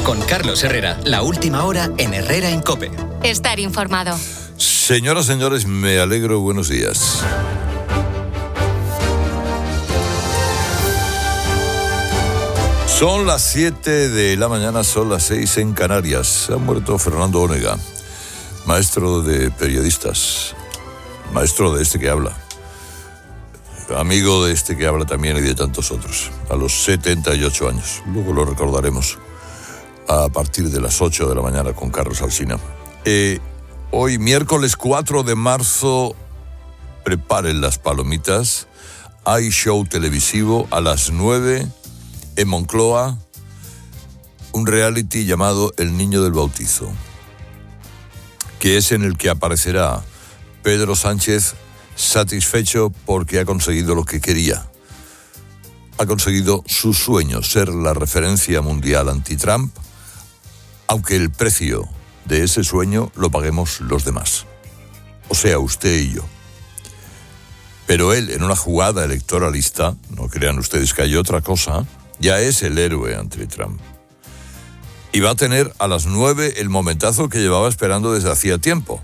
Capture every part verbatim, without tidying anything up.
Con Carlos Herrera, la última hora en Herrera en COPE. Estar informado. Señoras, señores, me alegro. Buenos días. Son las siete de la mañana, son las seis en Canarias. Ha muerto Fernando Onega, maestro de periodistas, maestro de este que habla, amigo de este que habla también y de tantos otros, a los setenta y ocho años. Luego lo recordaremos a partir de las ocho de la mañana con Carlos Alsina. Eh, hoy, miércoles cuatro de marzo, preparen las palomitas. Hay show televisivo a las nueve en Moncloa, un reality llamado El Niño del Bautizo, que es en el que aparecerá Pedro Sánchez satisfecho porque ha conseguido lo que quería. Ha conseguido su sueño, ser la referencia mundial anti-Trump, aunque el precio de ese sueño lo paguemos los demás. O sea, usted y yo. Pero él, en una jugada electoralista, no crean ustedes que hay otra cosa, ya es el héroe anti-Trump. Y va a tener a las nueve el momentazo que llevaba esperando desde hacía tiempo.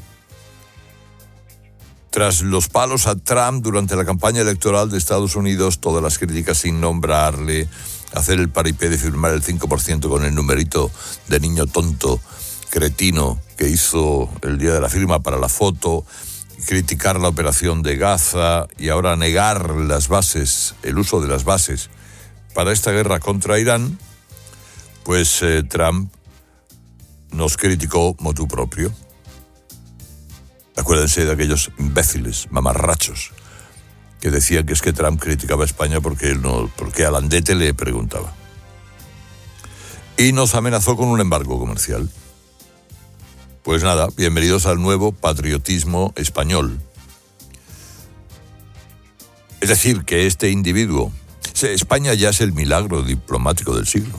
Tras los palos a Trump durante la campaña electoral de Estados Unidos, todas las críticas sin nombrarle, hacer el paripé de firmar el cinco por ciento con el numerito de niño tonto, cretino, que hizo el día de la firma para la foto, criticar la operación de Gaza y ahora negar las bases, el uso de las bases para esta guerra contra Irán, pues eh, Trump nos criticó motu propio. Acuérdense de aquellos imbéciles, mamarrachos, que decían que es que Trump criticaba a España porque, él no, porque Alandete le preguntaba. Y nos amenazó con un embargo comercial. Pues nada, bienvenidos al nuevo patriotismo español. Es decir, que este individuo... España ya es el milagro diplomático del siglo.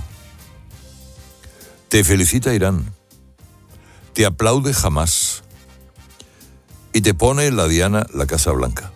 Te felicita Irán, te aplaude Hamás y te pone en la diana la Casa Blanca.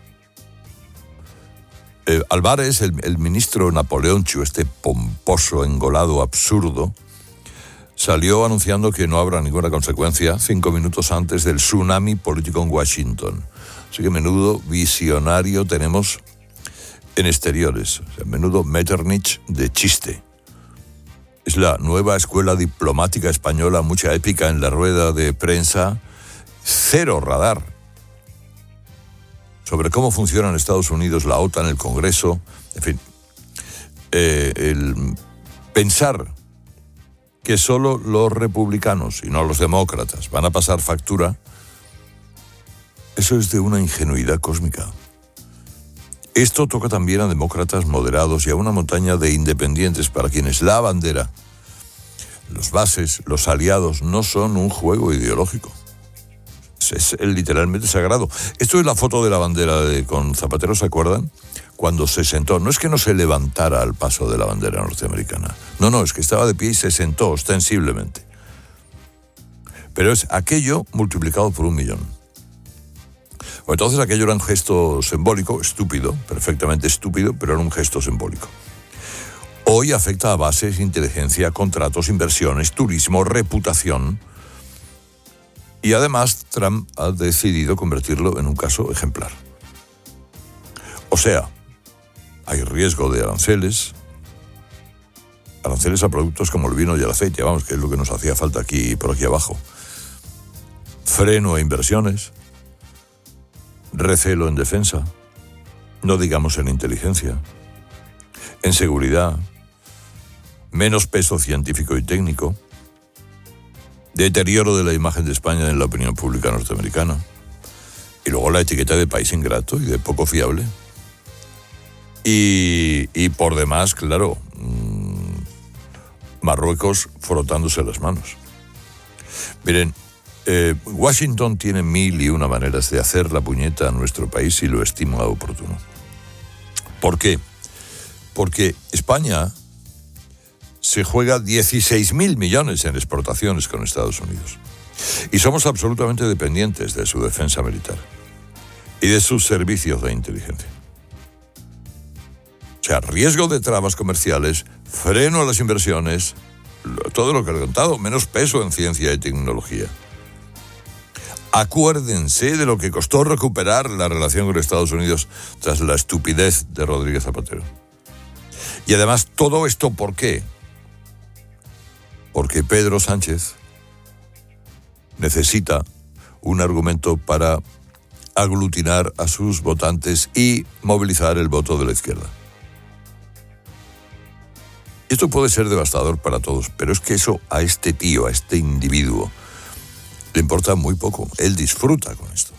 Eh, Álvarez, el, el ministro Napoleonchu, este pomposo, engolado, absurdo, salió anunciando que no habrá ninguna consecuencia cinco minutos antes del tsunami político en Washington. Así que menudo visionario tenemos en exteriores, o sea, menudo Metternich de chiste. Es la nueva escuela diplomática española, mucha épica en la rueda de prensa, cero radar sobre cómo funciona en Estados Unidos la OTAN, el Congreso, en fin, eh, el pensar que solo los republicanos y no los demócratas van a pasar factura, eso es de una ingenuidad cósmica. Esto toca también a demócratas moderados y a una montaña de independientes para quienes la bandera, los bases, los aliados, no son un juego ideológico. Es, es literalmente sagrado. Esto es la foto de la bandera de, con Zapatero, ¿se acuerdan? Cuando se sentó. No es que no se levantara al paso de la bandera norteamericana. No, no, es que estaba de pie y se sentó ostensiblemente. Pero es aquello multiplicado por un millón. Pues entonces aquello era un gesto simbólico, estúpido, perfectamente estúpido, pero era un gesto simbólico. Hoy afecta a bases, inteligencia, contratos, inversiones, turismo, reputación. Y además Trump ha decidido convertirlo en un caso ejemplar. O sea, hay riesgo de aranceles, aranceles a productos como el vino y el aceite, vamos, que es lo que nos hacía falta aquí por aquí abajo. Freno a inversiones. Recelo en defensa, no digamos en inteligencia, en seguridad, menos peso científico y técnico, deterioro de la imagen de España en la opinión pública norteamericana, y luego la etiqueta de país ingrato y de poco fiable. Y, y por demás, claro, mmm, Marruecos frotándose las manos. Miren, Eh, Washington tiene mil y una maneras de hacer la puñeta a nuestro país si lo estima oportuno. ¿Por qué? Porque España se juega dieciséis mil millones en exportaciones con Estados Unidos. Y somos absolutamente dependientes de su defensa militar y de sus servicios de inteligencia. O sea, riesgo de trabas comerciales, freno a las inversiones, todo lo que he contado, menos peso en ciencia y tecnología. Acuérdense de lo que costó recuperar la relación con Estados Unidos tras la estupidez de Rodríguez Zapatero. Y además, todo esto, ¿por qué? Porque Pedro Sánchez necesita un argumento para aglutinar a sus votantes y movilizar el voto de la izquierda. Esto puede ser devastador para todos, pero es que eso a este tío, a este individuo, le importa muy poco. Él disfruta con esto.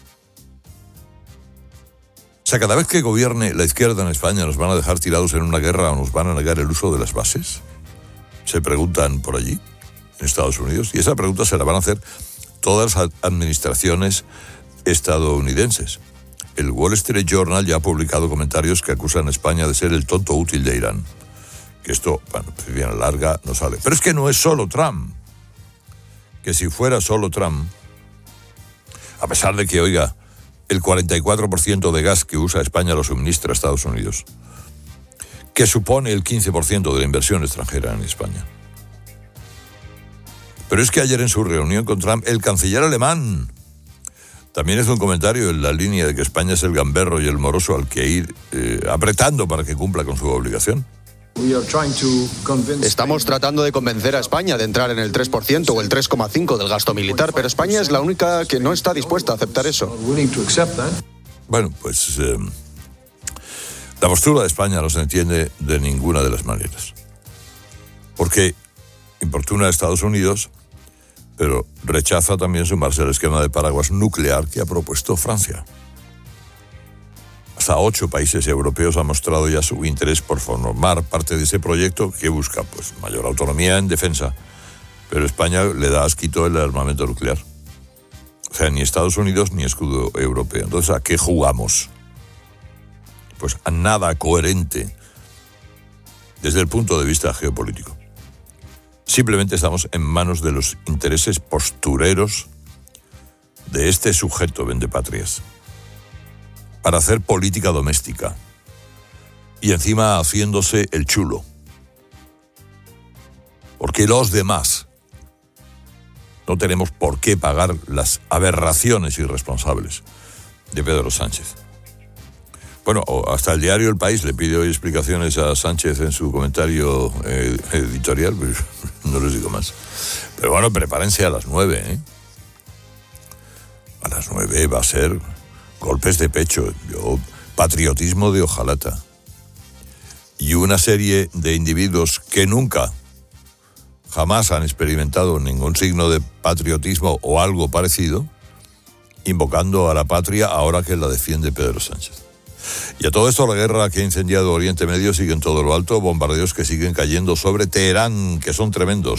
O sea, cada vez que gobierne la izquierda en España, ¿nos van a dejar tirados en una guerra o nos van a negar el uso de las bases? Se preguntan por allí, en Estados Unidos, y esa pregunta se la van a hacer todas las administraciones estadounidenses. El Wall Street Journal ya ha publicado comentarios que acusan a España de ser el tonto útil de Irán. Que esto, bueno, pues bien a larga no sale. Pero es que no es solo Trump. Que si fuera solo Trump, a pesar de que, oiga, el cuarenta y cuatro por ciento de gas que usa España lo suministra a Estados Unidos, que supone el quince por ciento de la inversión extranjera en España. Pero es que ayer en su reunión con Trump, el canciller alemán también hizo un comentario en la línea de que España es el gamberro y el moroso al que ir eh, apretando para que cumpla con su obligación. Estamos tratando de convencer a España de entrar en el tres por ciento o el tres coma cinco por ciento del gasto militar, pero España es la única que no está dispuesta a aceptar eso. Bueno, pues eh, la postura de España no se entiende de ninguna de las maneras. Porque importuna a Estados Unidos, pero rechaza también sumarse al esquema de paraguas nuclear que ha propuesto Francia. Hasta ocho países europeos han mostrado ya su interés por formar parte de ese proyecto que busca pues mayor autonomía en defensa. Pero España le da asquito el armamento nuclear. O sea, ni Estados Unidos ni escudo europeo. Entonces, ¿a qué jugamos? Pues a nada coherente desde el punto de vista geopolítico. Simplemente estamos en manos de los intereses postureros de este sujeto vendepatrias para hacer política doméstica y encima haciéndose el chulo. Porque los demás no tenemos por qué pagar las aberraciones irresponsables de Pedro Sánchez. Bueno, hasta el diario El País le pide hoy explicaciones a Sánchez en su comentario eh, editorial, pues no les digo más. Pero bueno, prepárense a las nueve, ¿eh? A las nueve va a ser golpes de pecho, yo, patriotismo de hojalata. Y una serie de individuos que nunca, jamás han experimentado ningún signo de patriotismo o algo parecido, invocando a la patria ahora que la defiende Pedro Sánchez. Y a todo esto, la guerra que ha incendiado Oriente Medio sigue en todo lo alto, bombardeos que siguen cayendo sobre Teherán, que son tremendos.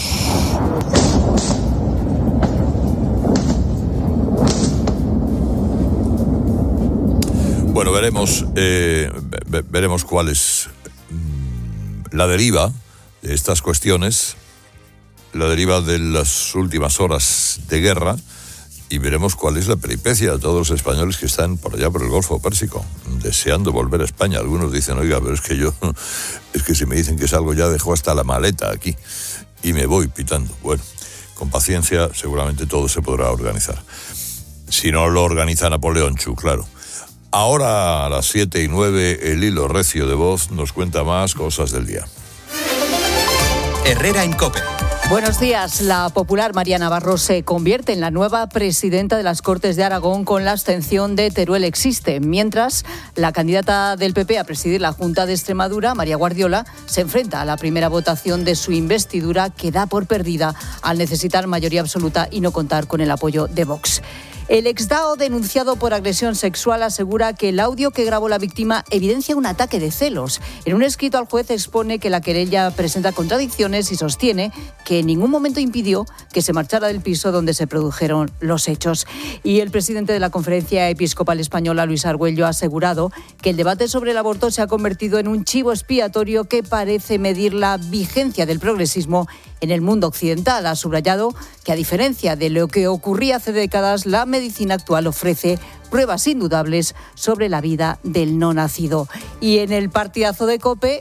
Bueno, veremos, eh, veremos cuál es la deriva de estas cuestiones, la deriva de las últimas horas de guerra, y veremos cuál es la peripecia de todos los españoles que están por allá por el Golfo Pérsico, deseando volver a España. Algunos dicen, oiga, pero es que yo, es que si me dicen que salgo ya dejo hasta la maleta aquí y me voy pitando. Bueno, con paciencia seguramente todo se podrá organizar. Si no lo organiza Napoleón Chu, claro. Ahora a las siete y nueve, el hilo recio de voz nos cuenta más cosas del día. Herrera en COPE. Buenos días. La popular María Navarro se convierte en la nueva presidenta de las Cortes de Aragón con la abstención de Teruel Existe, mientras la candidata del P P a presidir la Junta de Extremadura, María Guardiola, se enfrenta a la primera votación de su investidura que da por perdida al necesitar mayoría absoluta y no contar con el apoyo de Vox. El exdao denunciado por agresión sexual asegura que el audio que grabó la víctima evidencia un ataque de celos. En un escrito al juez expone que la querella presenta contradicciones y sostiene que en ningún momento impidió que se marchara del piso donde se produjeron los hechos. Y el presidente de la Conferencia Episcopal Española, Luis Argüello, ha asegurado que el debate sobre el aborto se ha convertido en un chivo expiatorio que parece medir la vigencia del progresismo en el mundo occidental. Ha subrayado que, a diferencia de lo que ocurría hace décadas, la medicina actual ofrece pruebas indudables sobre la vida del no nacido. Y en el partidazo de COPE,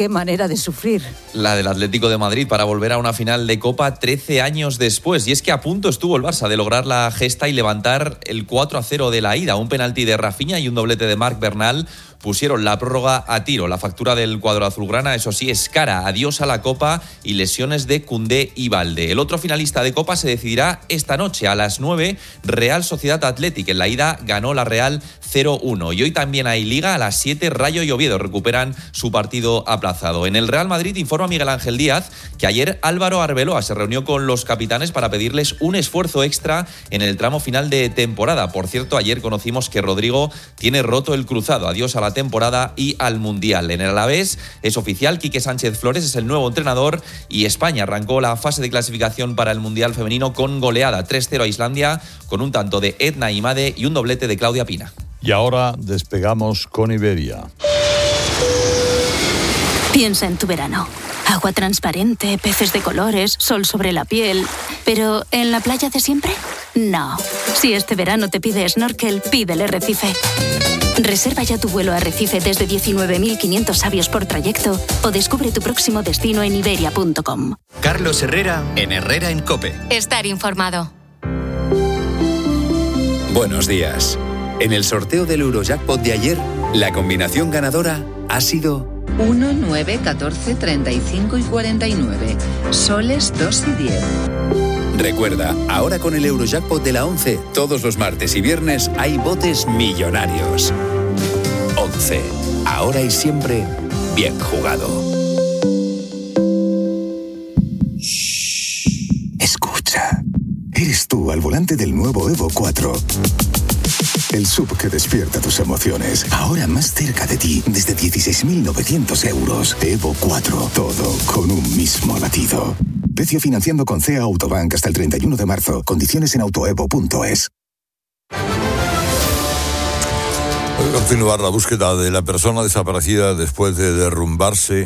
qué manera de sufrir. La del Atlético de Madrid para volver a una final de Copa trece años después. Y es que a punto estuvo el Barça de lograr la gesta y levantar el cuatro a cero de la ida. Un penalti de Rafinha y un doblete de Marc Bernal pusieron la prórroga a tiro. La factura del cuadro azulgrana, eso sí, es cara. Adiós a la Copa y lesiones de Koundé y Balde. El otro finalista de Copa se decidirá esta noche a las nueve, Real Sociedad Athletic. En la ida ganó la Real cero uno. Y hoy también hay Liga. A las siete, Rayo y Oviedo recuperan su partido aplazado. En el Real Madrid informa Miguel Ángel Díaz que ayer Álvaro Arbeloa se reunió con los capitanes para pedirles un esfuerzo extra en el tramo final de temporada. Por cierto, ayer conocimos que Rodrigo tiene roto el cruzado. Adiós a la temporada y al Mundial. En el Alavés es oficial, Quique Sánchez Flores es el nuevo entrenador y España arrancó la fase de clasificación para el Mundial femenino con goleada tres cero a Islandia, con un tanto de Edna Imade y un doblete de Claudia Pina. Y ahora despegamos con Iberia. Piensa en tu verano. Agua transparente, peces de colores, sol sobre la piel. ¿Pero en la playa de siempre? No. Si este verano te pide snorkel, pídele Recife. Reserva ya tu vuelo a Recife desde diecinueve mil quinientos sabios por trayecto o descubre tu próximo destino en iberia punto com. Carlos Herrera en Herrera en COPE. Estar informado. Buenos días. En el sorteo del Eurojackpot de ayer, la combinación ganadora ha sido uno, nueve, catorce, treinta y cinco y cuarenta y nueve. Soles dos y diez. Recuerda, ahora con el Eurojackpot de la once, todos los martes y viernes hay botes millonarios. once. Ahora y siempre, bien jugado. Escucha. Eres tú al volante del nuevo Evo cuatro. El S U V que despierta tus emociones. Ahora más cerca de ti, desde dieciséis mil novecientos euros. Evo cuatro. Todo con un mismo latido. Precio financiando con C E A Autobank hasta el treinta y uno de marzo. Condiciones en autoevo punto es. Voy a continuar la búsqueda de la persona desaparecida después de derrumbarse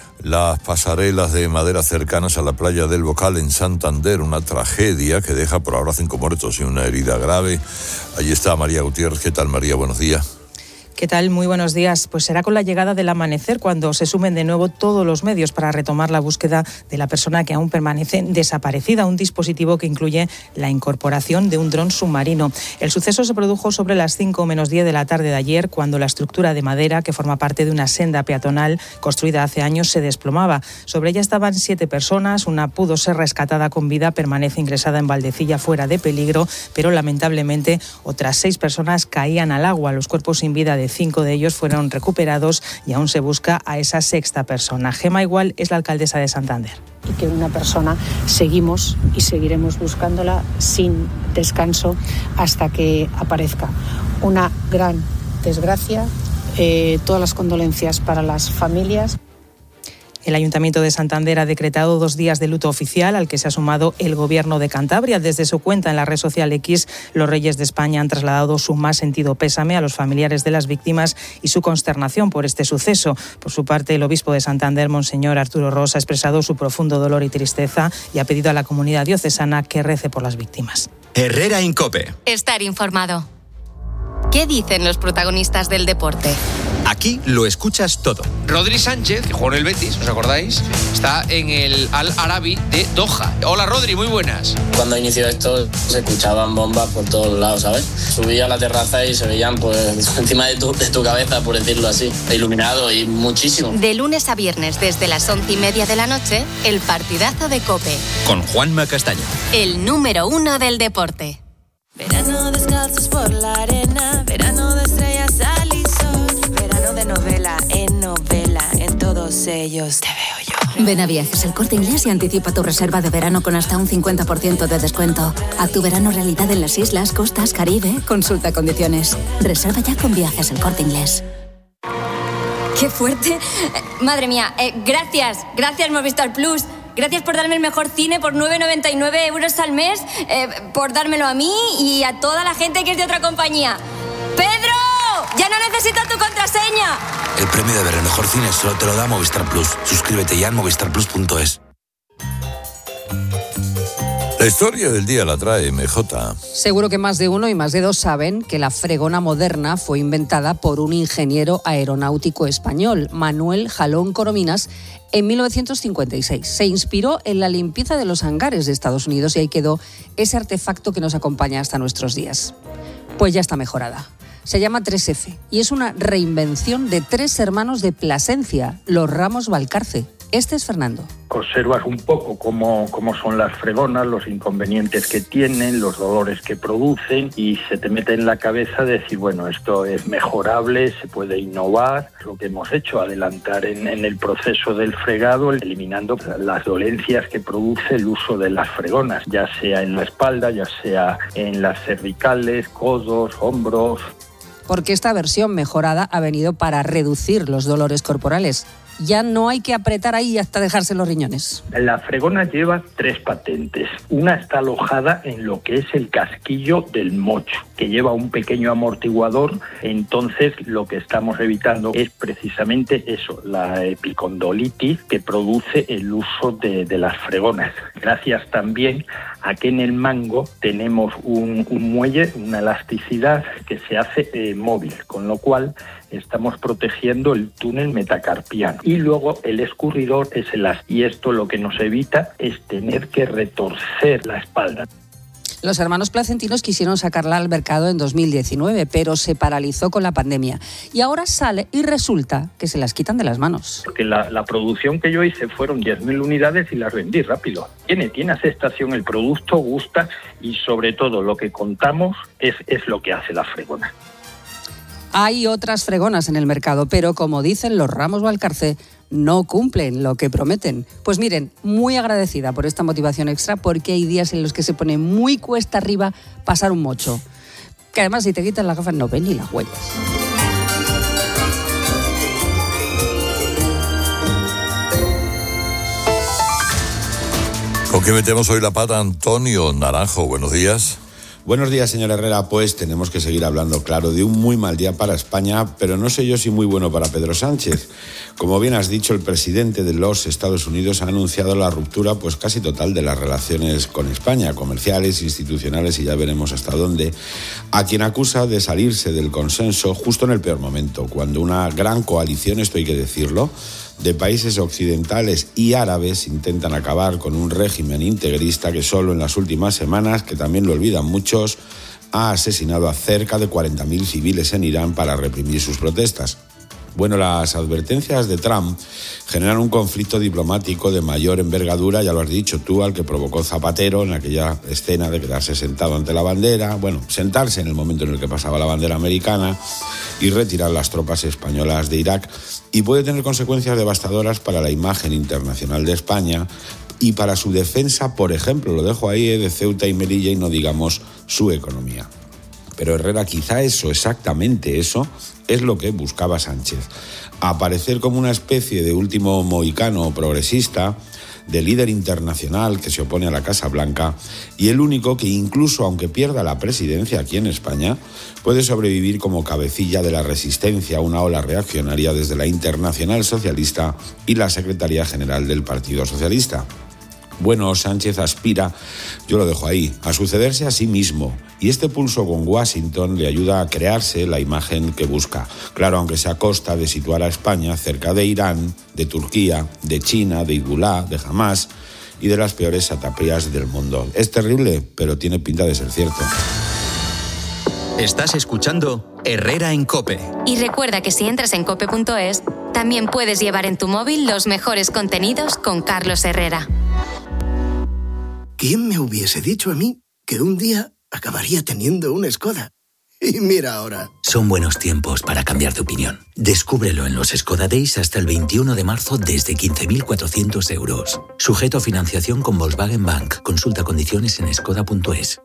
las pasarelas de madera cercanas a la playa del Bocal en Santander. Una tragedia que deja por ahora cinco muertos y una herida grave. Allí está María Gutiérrez. ¿Qué tal, María? Buenos días. ¿Qué tal? Muy buenos días. Pues será con la llegada del amanecer cuando se sumen de nuevo todos los medios para retomar la búsqueda de la persona que aún permanece desaparecida, un dispositivo que incluye la incorporación de un dron submarino. El suceso se produjo sobre las cinco menos diez de la tarde de ayer, cuando la estructura de madera que forma parte de una senda peatonal construida hace años se desplomaba. Sobre ella estaban siete personas, una pudo ser rescatada con vida, permanece ingresada en Valdecilla fuera de peligro, pero lamentablemente otras seis personas caían al agua. Los cuerpos sin vida de cinco de ellos fueron recuperados y aún se busca a esa sexta persona. Gema Igual es la alcaldesa de Santander. Y que una persona seguimos y seguiremos buscándola sin descanso hasta que aparezca. Una gran desgracia, eh, todas las condolencias para las familias. El Ayuntamiento de Santander ha decretado dos días de luto oficial, al que se ha sumado el Gobierno de Cantabria. Desde su cuenta en la red social X, los Reyes de España han trasladado su más sentido pésame a los familiares de las víctimas y su consternación por este suceso. Por su parte, el obispo de Santander, Monseñor Arturo Ros, ha expresado su profundo dolor y tristeza y ha pedido a la comunidad diocesana que rece por las víctimas. Herrera en COPE. Estar informado. ¿Qué dicen los protagonistas del deporte? Aquí lo escuchas todo. Rodri Sánchez, que jugó en el Betis, ¿os acordáis? Está en el Al Arabi de Doha. Hola Rodri, muy buenas. Cuando inició esto se escuchaban bombas por todos lados, ¿sabes? Subí a la terraza y se veían pues encima de tu, de tu cabeza, por decirlo así, iluminado y muchísimo. De lunes a viernes desde las once y media de la noche, el partidazo de COPE. Con Juanma Castaño. El número uno del deporte. Verano descalzos por la arena, verano de estrellas al y sol, verano de novela en novela, en todos ellos te veo yo. Ven a Viajes El Corte Inglés y anticipa tu reserva de verano con hasta un cincuenta por ciento de descuento. Haz tu verano realidad en las islas, costas, Caribe. Consulta condiciones. Reserva ya con Viajes El Corte Inglés. ¡Qué fuerte! Eh, madre mía, eh, gracias, gracias Movistar Plus. Gracias por darme el mejor cine por nueve noventa y nueve euros al mes, eh, por dármelo a mí y a toda la gente que es de otra compañía. ¡Pedro! ¡Ya no necesito tu contraseña! El premio de ver el mejor cine solo te lo da Movistar Plus. Suscríbete ya en movistar plus punto es. La historia del día la trae M J. Seguro que más de uno y más de dos saben que la fregona moderna fue inventada por un ingeniero aeronáutico español, Manuel Jalón Corominas, en mil novecientos cincuenta y seis. Se inspiró en la limpieza de los hangares de Estados Unidos y ahí quedó ese artefacto que nos acompaña hasta nuestros días. Pues ya está mejorada. Se llama tres efe y es una reinvención de tres hermanos de Plasencia, los Ramos Valcarce. Este es Fernando. Observas un poco cómo, cómo son las fregonas, los inconvenientes que tienen, los dolores que producen y se te mete en la cabeza decir, bueno, esto es mejorable, se puede innovar. Lo que hemos hecho, adelantar en, en el proceso del fregado, eliminando las dolencias que produce el uso de las fregonas, ya sea en la espalda, ya sea en las cervicales, codos, hombros. Porque esta versión mejorada ha venido para reducir los dolores corporales. Ya no hay que apretar ahí hasta dejarse los riñones. La fregona lleva tres patentes. Una está alojada en lo que es el casquillo del mocho, que lleva un pequeño amortiguador. Entonces, lo que estamos evitando es precisamente eso, la epicondilitis que produce el uso de, de las fregonas. Gracias también a que en el mango tenemos un, un muelle, una elasticidad que se hace eh, móvil, con lo cual estamos protegiendo el túnel metacarpiano. Y luego el escurridor es elástico. Y esto lo que nos evita es tener que retorcer la espalda. Los hermanos placentinos quisieron sacarla al mercado en dos mil diecinueve, pero se paralizó con la pandemia. Y ahora sale y resulta que se las quitan de las manos. Porque la, la producción que yo hice fueron diez mil unidades y las vendí rápido. Tiene, tiene aceptación el producto, gusta y sobre todo lo que contamos es, es lo que hace la fregona. Hay otras fregonas en el mercado, pero como dicen los Ramos Valcarce, no cumplen lo que prometen. Pues miren, muy agradecida por esta motivación extra, porque hay días en los que se pone muy cuesta arriba pasar un mocho. Que además si te quitas las gafas no ven ni las huellas. ¿Con qué metemos hoy la pata? Antonio Naranjo, buenos días. Buenos días, señor Herrera. Pues tenemos que seguir hablando, claro, de un muy mal día para España, pero no sé yo si muy bueno para Pedro Sánchez. Como bien has dicho, el presidente de los Estados Unidos ha anunciado la ruptura pues casi total de las relaciones con España, comerciales, institucionales y ya veremos hasta dónde, a quien acusa de salirse del consenso justo en el peor momento, cuando una gran coalición, esto hay que decirlo, de países occidentales y árabes intentan acabar con un régimen integrista que solo en las últimas semanas, que también lo olvidan muchos, ha asesinado a cerca de cuarenta mil civiles en Irán para reprimir sus protestas. Bueno, las advertencias de Trump generan un conflicto diplomático de mayor envergadura, ya lo has dicho tú, al que provocó Zapatero en aquella escena de quedarse sentado ante la bandera, bueno, sentarse en el momento en el que pasaba la bandera americana y retirar las tropas españolas de Irak, y puede tener consecuencias devastadoras para la imagen internacional de España y para su defensa, por ejemplo, lo dejo ahí, de Ceuta y Melilla, y no digamos su economía. Pero Herrera, quizá eso, exactamente eso, es lo que buscaba Sánchez. Aparecer como una especie de último mohicano progresista, de líder internacional que se opone a la Casa Blanca y el único que, incluso aunque pierda la presidencia aquí en España, puede sobrevivir como cabecilla de la resistencia a una ola reaccionaria desde la Internacional Socialista y la Secretaría General del Partido Socialista. Bueno, Sánchez aspira, yo lo dejo ahí, a sucederse a sí mismo, y este pulso con Washington le ayuda a crearse la imagen que busca. Claro, aunque sea a costa de situar a España cerca de Irán, de Turquía, de China, de Hezbollah, de Hamás y de las peores satrapías del mundo. Es terrible, pero tiene pinta de ser cierto. Estás escuchando Herrera en COPE. Y recuerda que si entras en cope punto es, también puedes llevar en tu móvil los mejores contenidos con Carlos Herrera. ¿Quién me hubiese dicho a mí que un día acabaría teniendo una Skoda? Y mira ahora. Son buenos tiempos para cambiar de opinión. Descúbrelo en los Skoda Days hasta el veintiuno de marzo desde quince mil cuatrocientos euros. Sujeto a financiación con Volkswagen Bank. Consulta condiciones en skoda punto es.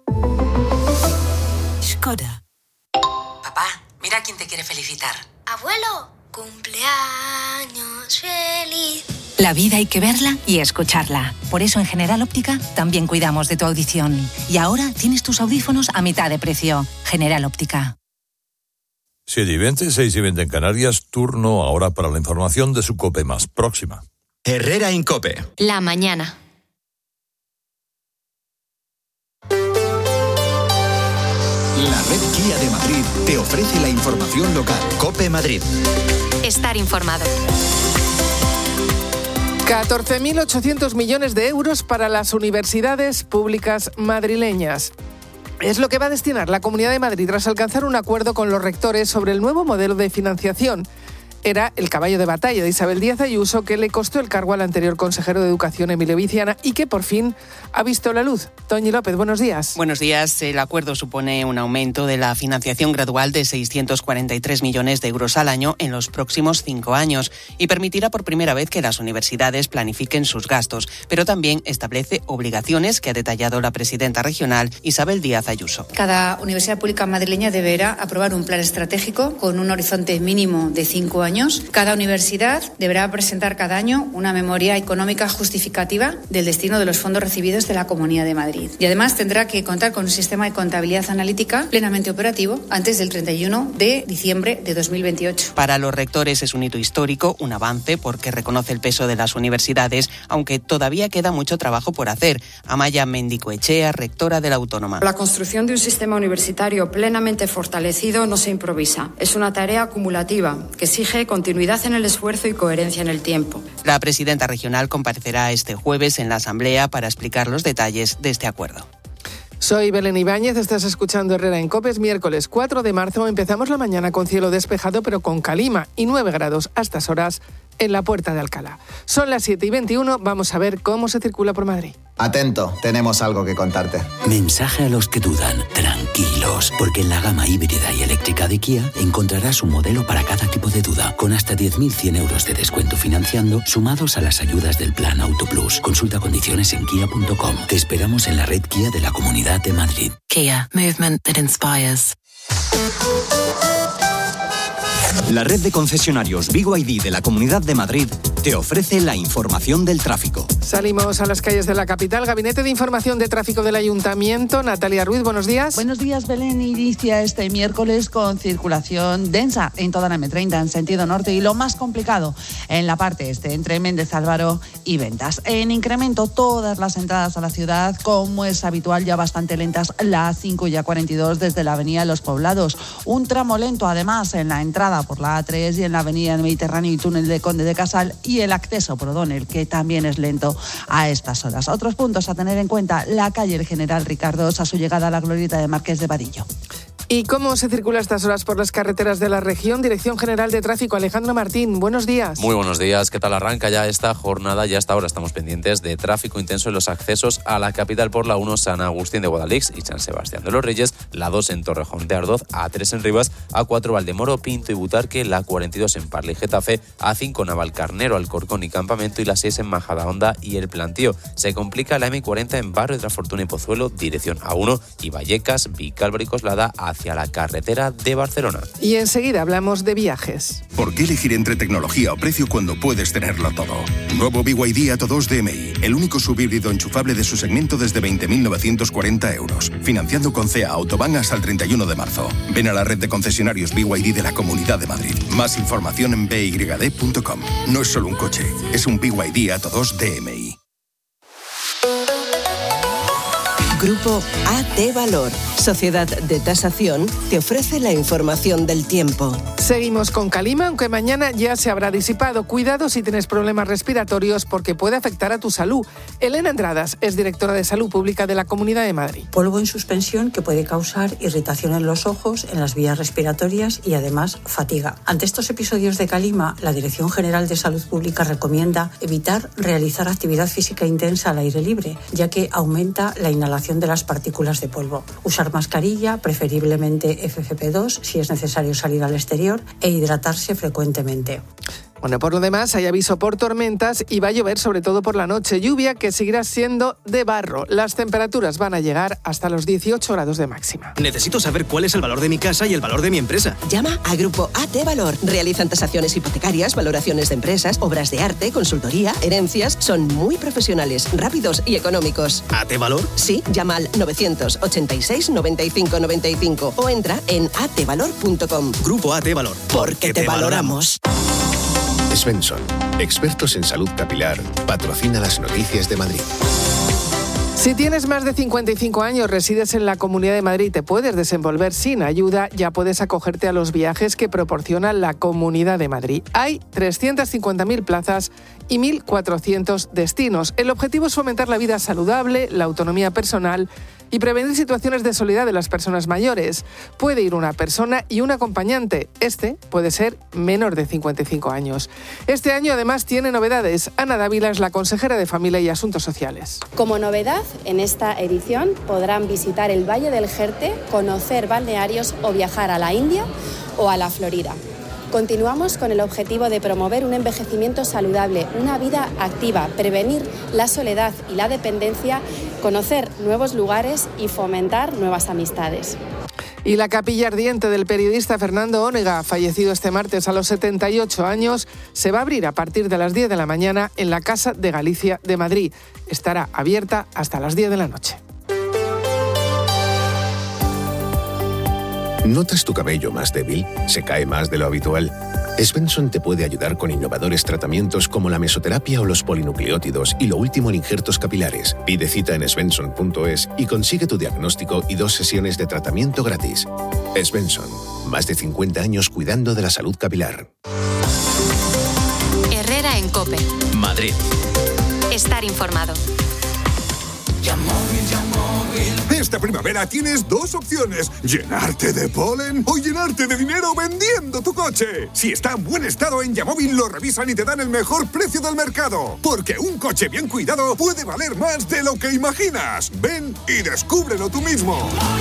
Skoda. Papá, mira quién te quiere felicitar. Abuelo, cumpleaños feliz. La vida hay que verla y escucharla. Por eso en General Óptica también cuidamos de tu audición. Y ahora tienes tus audífonos a mitad de precio. General Óptica. siete y veinte, seis y veinte en Canarias. Turno ahora para la información de su COPE más próxima. Herrera en COPE. La mañana. La red Kia de Madrid te ofrece la información local. COPE Madrid. Estar informado. catorce mil ochocientos millones de euros para las universidades públicas madrileñas. Es lo que va a destinar la Comunidad de Madrid tras alcanzar un acuerdo con los rectores sobre el nuevo modelo de financiación. Era el caballo de batalla de Isabel Díaz Ayuso, que le costó el cargo al anterior consejero de Educación, Emilio Viciana, y que por fin ha visto la luz. Toñi López, buenos días. Buenos días. El acuerdo supone un aumento de la financiación gradual de seiscientos cuarenta y tres millones de euros al año en los próximos cinco años y permitirá por primera vez que las universidades planifiquen sus gastos, pero también establece obligaciones que ha detallado la presidenta regional, Isabel Díaz Ayuso. Cada universidad pública madrileña deberá aprobar un plan estratégico con un horizonte mínimo de cinco años. Cada universidad deberá presentar cada año una memoria económica justificativa del destino de los fondos recibidos de la Comunidad de Madrid. Y además tendrá que contar con un sistema de contabilidad analítica plenamente operativo antes del treinta y uno de diciembre de dos mil veintiocho. Para los rectores es un hito histórico, un avance porque reconoce el peso de las universidades, aunque todavía queda mucho trabajo por hacer. Amaya Mendicoechea, rectora de la Autónoma. La construcción de un sistema universitario plenamente fortalecido no se improvisa. Es una tarea acumulativa que exige continuidad en el esfuerzo y coherencia en el tiempo. La presidenta regional comparecerá este jueves en la Asamblea para explicar los detalles de este acuerdo. Soy Belén Ibáñez, estás escuchando Herrera en COPE. Es miércoles cuatro de marzo, empezamos la mañana con cielo despejado pero con calima y nueve grados a estas horas en la Puerta de Alcalá. Son las siete y veintiuno, vamos a ver cómo se circula por Madrid. Atento, tenemos algo que contarte. Mensaje a los que dudan, tranquilos, porque en la gama híbrida y eléctrica de Kia encontrarás un modelo para cada tipo de duda, con hasta diez mil cien euros de descuento financiando, sumados a las ayudas del Plan Auto Plus. Consulta condiciones en kia punto com. Te esperamos en la red Kia de la Comunidad de Madrid. Kia, movement that inspires. La red de concesionarios B Y D de la Comunidad de Madrid te ofrece la información del tráfico. Salimos a las calles de la capital. Gabinete de Información de Tráfico del Ayuntamiento. Natalia Ruiz, buenos días. Buenos días, Belén. Inicia este miércoles con circulación densa en toda la eme treinta en sentido norte y lo más complicado en la parte este, entre Méndez Álvaro y Ventas. En incremento todas las entradas a la ciudad, como es habitual, ya bastante lentas la A cinco y A cuarenta y dos desde la avenida de los Poblados. Un tramo lento además en la entrada por la A tres y en la avenida del Mediterráneo y túnel de Conde de Casal, y el acceso por O'Donnell, que también es lento a estas horas. Otros puntos a tener en cuenta: la calle El General Ricardo a su llegada a la glorieta de Marqués de Vadillo. ¿Y cómo se circula a estas horas por las carreteras de la región? Dirección General de Tráfico, Alejandro Martín, buenos días. Muy buenos días, ¿qué tal arranca ya esta jornada? Ya hasta ahora estamos pendientes de tráfico intenso en los accesos a la capital por la uno San Agustín de Guadalix y San Sebastián de los Reyes, la dos en Torrejón de Ardoz, A tres en Rivas, A cuatro Valdemoro, Pinto y Butarque, la cuarenta y dos en Parla y Getafe, A cinco Navalcarnero, Alcorcón y Campamento y la seis en Majadahonda y El Plantío. Se complica la eme cuarenta en Barrio de la Fortuna y Pozuelo, dirección A uno, y Vallecas, Vicálvaro y Coslada hacia la carretera de Barcelona. Y enseguida hablamos de viajes. ¿Por qué elegir entre tecnología o precio cuando puedes tenerlo todo? Nuevo B Y D A T O dos D M I, el único subhíbrido enchufable de su segmento desde veinte mil novecientos cuarenta euros. Financiando con C E A Autobahn hasta el treinta y uno de marzo. Ven a la red de concesionarios B Y D de la Comunidad de Madrid. Más información en b y d punto com. No es solo un coche, es un B Y D A T O dos D M I. Grupo A T Valor, Sociedad de Tasación, te ofrece la información del tiempo. Seguimos con calima, aunque mañana ya se habrá disipado. Cuidado si tienes problemas respiratorios porque puede afectar a tu salud. Elena Andradas es directora de Salud Pública de la Comunidad de Madrid. Polvo en suspensión que puede causar irritación en los ojos, en las vías respiratorias y además fatiga. Ante estos episodios de calima, la Dirección General de Salud Pública recomienda evitar realizar actividad física intensa al aire libre, ya que aumenta la inhalación de las partículas de polvo. Usar mascarilla, preferiblemente F F P dos, si es necesario salir al exterior, e hidratarse frecuentemente. Bueno, por lo demás hay aviso por tormentas y va a llover sobre todo por la noche. Lluvia que seguirá siendo de barro. Las temperaturas van a llegar hasta los dieciocho grados de máxima. Necesito saber cuál es el valor de mi casa y el valor de mi empresa. Llama a Grupo A T Valor. Realizan tasaciones hipotecarias, valoraciones de empresas, obras de arte, consultoría, herencias. Son muy profesionales, rápidos y económicos. ¿A T Valor? Sí, llama al novecientos ochenta y seis noventa y cinco noventa y cinco o entra en a t valor punto com. Grupo A T Valor. Porque te valoramos. Svensson, expertos en salud capilar, patrocina las noticias de Madrid. Si tienes más de cincuenta y cinco años, resides en la Comunidad de Madrid y te puedes desenvolver sin ayuda, ya puedes acogerte a los viajes que proporciona la Comunidad de Madrid. Hay trescientas cincuenta mil plazas y mil cuatrocientos destinos. El objetivo es fomentar la vida saludable, la autonomía personal y prevenir situaciones de soledad de las personas mayores. Puede ir una persona y un acompañante. Este puede ser menor de cincuenta y cinco años. Este año además tiene novedades. Ana Dávila es la consejera de Familia y Asuntos Sociales. Como novedad, en esta edición podrán visitar el Valle del Jerte, conocer balnearios o viajar a la India o a la Florida. Continuamos con el objetivo de promover un envejecimiento saludable, una vida activa, prevenir la soledad y la dependencia, conocer nuevos lugares y fomentar nuevas amistades. Y la capilla ardiente del periodista Fernando Onega, fallecido este martes a los setenta y ocho años, se va a abrir a partir de las diez de la mañana en la Casa de Galicia de Madrid. Estará abierta hasta las diez de la noche. ¿Notas tu cabello más débil? ¿Se cae más de lo habitual? Svensson te puede ayudar con innovadores tratamientos como la mesoterapia o los polinucleótidos y lo último en injertos capilares. Pide cita en svensson punto es y consigue tu diagnóstico y dos sesiones de tratamiento gratis. Svensson, más de cincuenta años cuidando de la salud capilar. Herrera en COPE. Madrid. Estar informado. Esta primavera tienes dos opciones: llenarte de polen o llenarte de dinero vendiendo tu coche. Si está en buen estado, en Yamóvil lo revisan y te dan el mejor precio del mercado. Porque un coche bien cuidado puede valer más de lo que imaginas. Ven y descúbrelo tú mismo.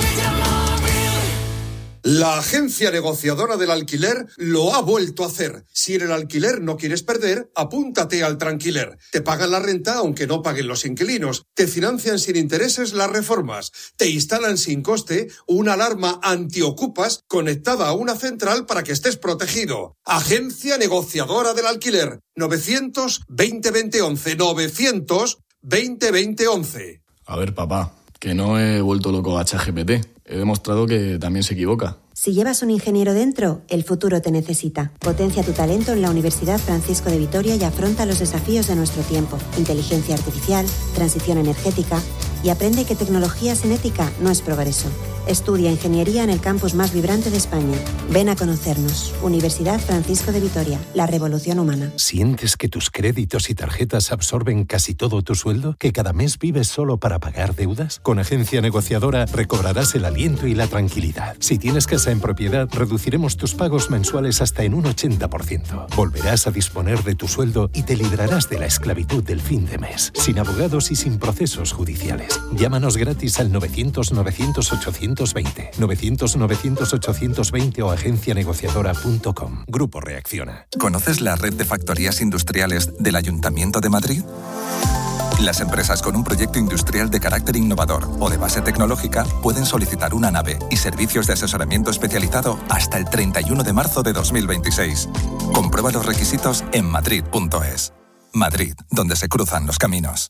La agencia negociadora del alquiler lo ha vuelto a hacer. Si en el alquiler no quieres perder, apúntate al Tranquiler. Te pagan la renta aunque no paguen los inquilinos. Te financian sin intereses las reformas. Te instalan sin coste una alarma antiocupas conectada a una central para que estés protegido. Agencia negociadora del alquiler. novecientos veinte veinte once. novecientos veinte veinte once. A ver, papá, que no he vuelto loco a ChatGPT. He demostrado que también se equivoca. Si llevas un ingeniero dentro, el futuro te necesita. Potencia tu talento en la Universidad Francisco de Vitoria y afronta los desafíos de nuestro tiempo. Inteligencia artificial, transición energética y aprende que tecnología sin ética no es progreso. Estudia ingeniería en el campus más vibrante de España. Ven a conocernos. Universidad Francisco de Vitoria, la revolución humana. ¿Sientes que tus créditos y tarjetas absorben casi todo tu sueldo? ¿Que cada mes vives solo para pagar deudas? Con Agencia Negociadora recobrarás el aliento y la tranquilidad. Si tienes casa en propiedad, reduciremos tus pagos mensuales hasta en un ochenta por ciento. Volverás a disponer de tu sueldo y te librarás de la esclavitud del fin de mes. Sin abogados y sin procesos judiciales. Llámanos gratis al novecientos novecientos ochocientos veinte. novecientos novecientos ochocientos veinte o agencia negociadora punto com. Grupo Reacciona. ¿Conoces la red de factorías industriales del Ayuntamiento de Madrid? Las empresas con un proyecto industrial de carácter innovador o de base tecnológica pueden solicitar una nave y servicios de asesoramiento especializado hasta el treinta y uno de marzo de dos mil veintiséis. Comprueba los requisitos en madrid punto es. Madrid, donde se cruzan los caminos.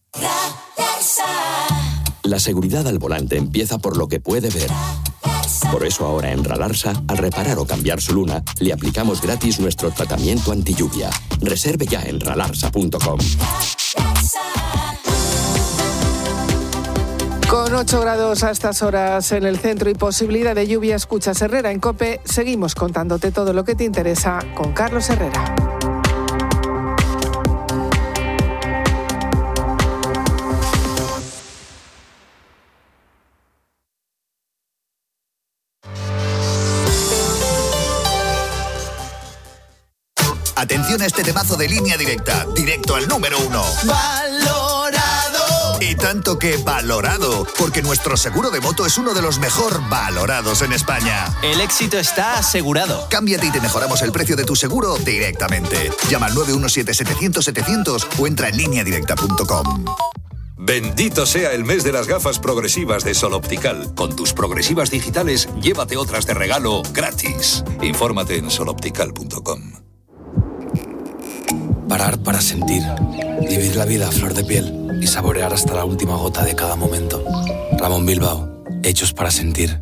La seguridad al volante empieza por lo que puede ver. Por eso ahora en Ralarsa, al reparar o cambiar su luna, le aplicamos gratis nuestro tratamiento antilluvia. Reserve ya en ralarsa punto com. Con ocho grados a estas horas en el centro y posibilidad de lluvia, escuchas Herrera en COPE. Seguimos contándote todo lo que te interesa con Carlos Herrera. Atención a este temazo de Línea Directa, directo al número uno. ¡Valorado! Y tanto que valorado, porque nuestro seguro de moto es uno de los mejor valorados en España. El éxito está asegurado. Cámbiate y te mejoramos el precio de tu seguro directamente. Llama al nueve uno siete setecientos setecientos o entra en línea directa punto com. Bendito sea el mes de las gafas progresivas de Sol Optical. Con tus progresivas digitales, llévate otras de regalo gratis. Infórmate en sol optical punto com. Parar para sentir, vivir la vida a flor de piel y saborear hasta la última gota de cada momento. Ramón Bilbao, hechos para sentir.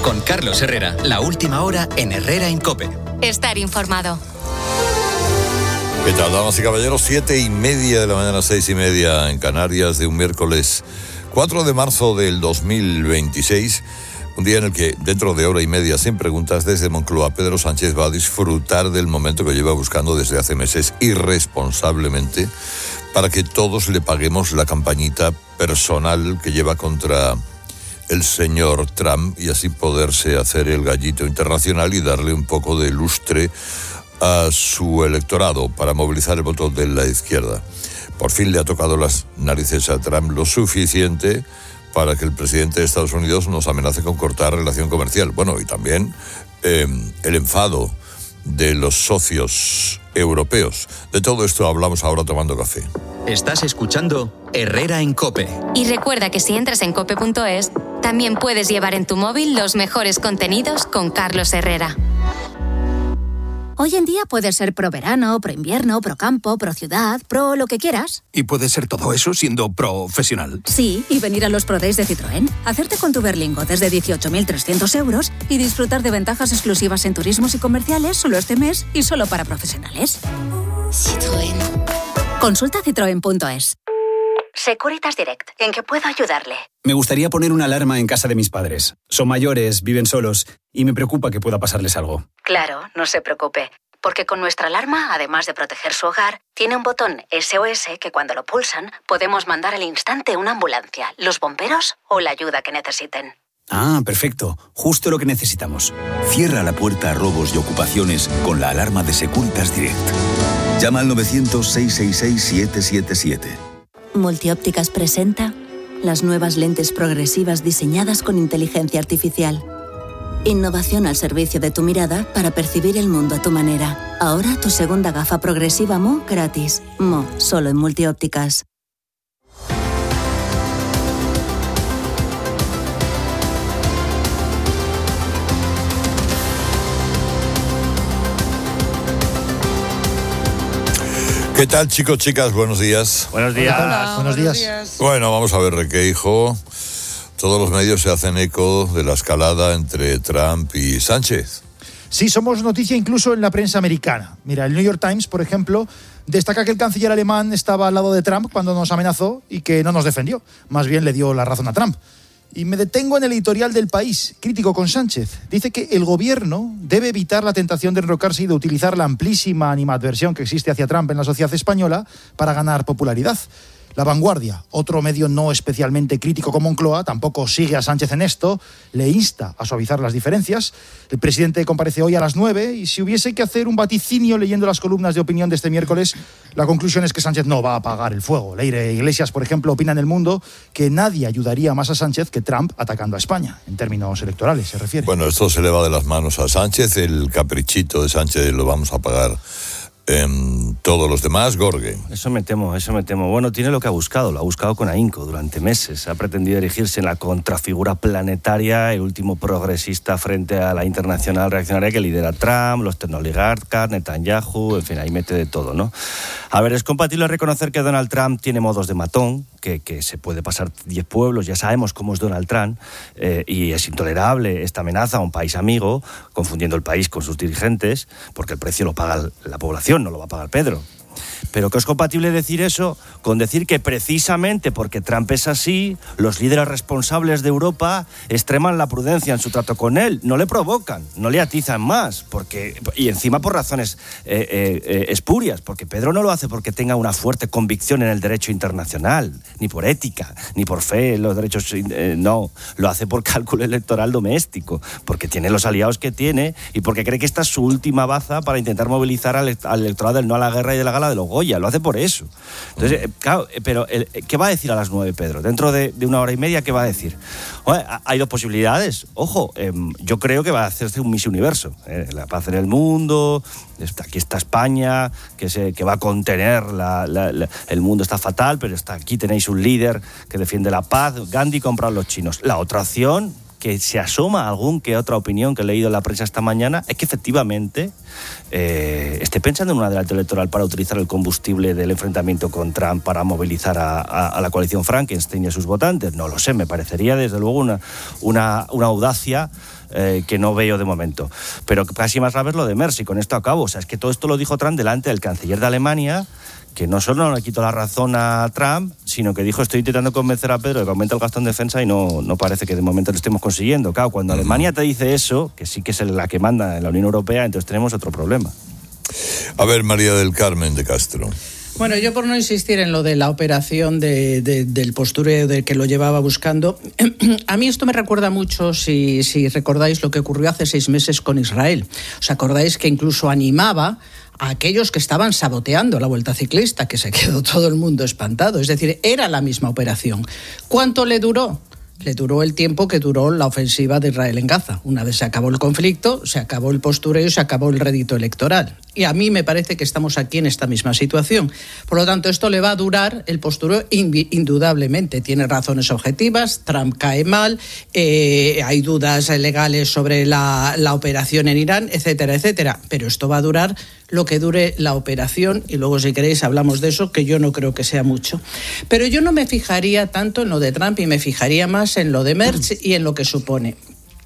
Con Carlos Herrera, la última hora en Herrera en COPE. Estar informado. ¿Qué tal, damas y caballeros? Siete y media de la mañana, seis y media en Canarias, de un miércoles cuatro de marzo del dos mil veintiséis. Un día en el que, dentro de hora y media, sin preguntas, desde Moncloa, Pedro Sánchez va a disfrutar del momento que lleva buscando desde hace meses irresponsablemente para que todos le paguemos la campañita personal que lleva contra el señor Trump y así poderse hacer el gallito internacional y darle un poco de lustre a su electorado para movilizar el voto de la izquierda. Por fin le ha tocado las narices a Trump lo suficiente para que el presidente de Estados Unidos nos amenace con cortar relación comercial. Bueno, y también eh, el enfado de los socios europeos. De todo esto hablamos ahora tomando café. Estás escuchando Herrera en COPE. Y recuerda que si entras en cope punto es, también puedes llevar en tu móvil los mejores contenidos con Carlos Herrera. Hoy en día puedes ser pro verano, pro invierno, pro campo, pro ciudad, pro lo que quieras. ¿Y puedes ser todo eso siendo profesional? Sí, y venir a los Pro Days de Citroën, hacerte con tu Berlingo desde dieciocho mil trescientos euros y disfrutar de ventajas exclusivas en turismos y comerciales solo este mes y solo para profesionales. Citroën. Consulta citroen punto es. Securitas Direct, ¿en qué puedo ayudarle? Me gustaría poner una alarma en casa de mis padres. Son mayores, viven solos y me preocupa que pueda pasarles algo. Claro, no se preocupe, porque con nuestra alarma, además de proteger su hogar, tiene un botón S O S que cuando lo pulsan podemos mandar al instante una ambulancia, los bomberos o la ayuda que necesiten. Ah, perfecto. Justo lo que necesitamos. Cierra la puerta a robos y ocupaciones con la alarma de Securitas Direct. Llama al novecientos, seiscientos sesenta y seis, siete siete siete. Multiópticas presenta las nuevas lentes progresivas diseñadas con inteligencia artificial. Innovación al servicio de tu mirada para percibir el mundo a tu manera. Ahora tu segunda gafa progresiva M O gratis. M O, solo en Multiópticas. ¿Qué tal, chicos, chicas? Buenos días. Buenos días. Hola, buenos días. días. Bueno, vamos a ver, Requeijo. Todos los medios se hacen eco de la escalada entre Trump y Sánchez. Sí, somos noticia incluso en la prensa americana. Mira, el New York Times, por ejemplo, destaca que el canciller alemán estaba al lado de Trump cuando nos amenazó y que no nos defendió. Más bien le dio la razón a Trump. Y me detengo en el editorial del País, crítico con Sánchez. Dice que el gobierno debe evitar la tentación de enrocarse y de utilizar la amplísima animadversión que existe hacia Trump en la sociedad española para ganar popularidad. La Vanguardia, otro medio no especialmente crítico como Moncloa, tampoco sigue a Sánchez en esto, le insta a suavizar las diferencias. El presidente comparece hoy a las nueve y si hubiese que hacer un vaticinio leyendo las columnas de opinión de este miércoles, la conclusión es que Sánchez no va a apagar el fuego. Leire Iglesias, por ejemplo, opina en El Mundo que nadie ayudaría más a Sánchez que Trump atacando a España, en términos electorales se refiere. Bueno, esto se le va de las manos a Sánchez, el caprichito de Sánchez lo vamos a pagar en todos los demás, Gorge. Eso me temo, eso me temo. Bueno, tiene lo que ha buscado, lo ha buscado con ahínco durante meses. Ha pretendido erigirse en la contrafigura planetaria, el último progresista frente a la internacional reaccionaria que lidera Trump, los tecnoligarcas, Netanyahu, en fin, ahí mete de todo, ¿no? A ver, es compatible reconocer que Donald Trump tiene modos de matón, que, que se puede pasar diez pueblos, ya sabemos cómo es Donald Trump, eh, y es intolerable esta amenaza a un país amigo, confundiendo el país con sus dirigentes, porque el precio lo paga la población, no lo va a pagar Pedro. Pero que es compatible decir eso con decir que precisamente porque Trump es así, los líderes responsables de Europa extreman la prudencia en su trato con él, no le provocan, no le atizan más, porque y encima por razones eh, eh, eh, espurias, porque Pedro no lo hace porque tenga una fuerte convicción en el derecho internacional, ni por ética, ni por fe en los derechos, eh, no, lo hace por cálculo electoral doméstico, porque tiene los aliados que tiene y porque cree que esta es su última baza para intentar movilizar al, al electorado del no a la guerra y de la gala de los Goya, lo hace por eso. Entonces, claro, pero ¿qué va a decir a las nueve, Pedro? Dentro de, de una hora y media, ¿qué va a decir? Bueno, hay dos posibilidades. Ojo, eh, yo creo que va a hacerse un Miss Universo. Eh, la paz en el mundo, está, aquí está España, que, se, que va a contener, la, la, la, el mundo está fatal, pero está, aquí tenéis un líder que defiende la paz. Gandhi compra a los chinos. La otra opción, que se asoma algún que otra opinión que he leído en la prensa esta mañana es que efectivamente eh, esté pensando en un adelanto electoral para utilizar el combustible del enfrentamiento con Trump para movilizar a, a, a la coalición Frankenstein y a sus votantes. No lo sé, me parecería desde luego una, una, una audacia Eh, que no veo de momento. Pero casi más grave es lo de Merz, y con esto acabo. O sea, es que todo esto lo dijo Trump delante del canciller de Alemania, que no solo no le quitó la razón a Trump, sino que dijo: estoy intentando convencer a Pedro de que aumente el gasto en defensa y no, no parece que de momento lo estemos consiguiendo. Claro, cuando Alemania te dice eso, que sí que es la que manda en la Unión Europea, entonces tenemos otro problema. A ver, María del Carmen de Castro. Bueno, yo por no insistir en lo de la operación de, de, del postureo de que lo llevaba buscando, a mí esto me recuerda mucho, si, si recordáis lo que ocurrió hace seis meses con Israel. ¿Os acordáis que incluso animaba a aquellos que estaban saboteando la Vuelta Ciclista, que se quedó todo el mundo espantado? Es decir, era la misma operación. ¿Cuánto le duró? Le duró el tiempo que duró la ofensiva de Israel en Gaza. Una vez se acabó el conflicto, se acabó el postureo y se acabó el rédito electoral. Y a mí me parece que estamos aquí en esta misma situación. Por lo tanto, esto le va a durar el postureo indudablemente. Tiene razones objetivas, Trump cae mal, eh, hay dudas legales sobre la, la operación en Irán, etcétera, etcétera. Pero esto va a durar lo que dure la operación, y luego si queréis hablamos de eso, que yo no creo que sea mucho. Pero yo no me fijaría tanto en lo de Trump y me fijaría más en lo de Merz y en lo que supone.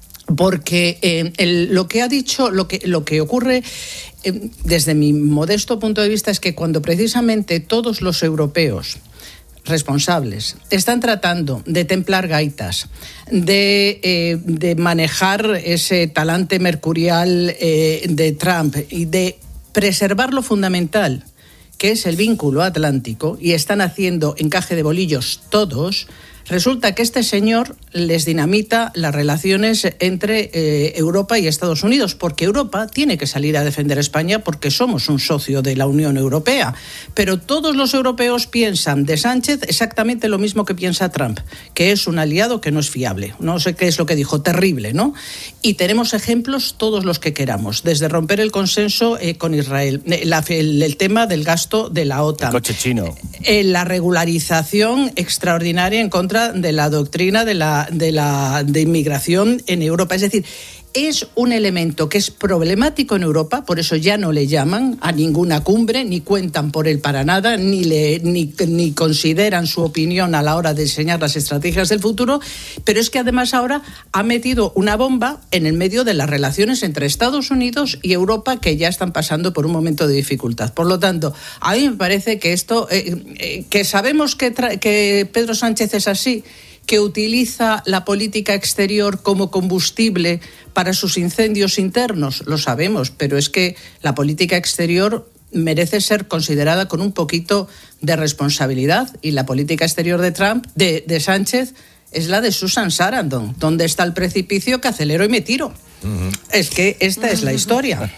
Porque eh, el, lo que ha dicho, lo que, lo que ocurre eh, desde mi modesto punto de vista es que cuando precisamente todos los europeos responsables están tratando de templar gaitas, de, eh, de manejar ese talante mercurial eh, de Trump y de preservar lo fundamental, que es el vínculo atlántico, y están haciendo encaje de bolillos todos, resulta que este señor les dinamita las relaciones entre eh, Europa y Estados Unidos, porque Europa tiene que salir a defender a España porque somos un socio de la Unión Europea. Pero todos los europeos piensan de Sánchez exactamente lo mismo que piensa Trump, que es un aliado que no es fiable. No sé qué es lo que dijo, terrible, ¿no? Y tenemos ejemplos todos los que queramos, desde romper el consenso eh, con Israel, eh, la, el, el tema del gasto de la OTAN, el coche chino, eh, la regularización extraordinaria en contra de la doctrina de la de la de inmigración en Europa. Es decir, es un elemento que es problemático en Europa, por eso ya no le llaman a ninguna cumbre, ni cuentan por él para nada, ni le ni, ni consideran su opinión a la hora de diseñar las estrategias del futuro, pero es que además ahora ha metido una bomba en el medio de las relaciones entre Estados Unidos y Europa, que ya están pasando por un momento de dificultad. Por lo tanto, a mí me parece que esto, eh, eh, que sabemos que, tra- que Pedro Sánchez es así, que utiliza la política exterior como combustible para sus incendios internos, lo sabemos, pero es que la política exterior merece ser considerada con un poquito de responsabilidad, y la política exterior de Trump, de, de Sánchez, es la de Susan Sarandon. ¿Dónde está el precipicio que acelero y me tiro? Uh-huh. Es que esta es la historia.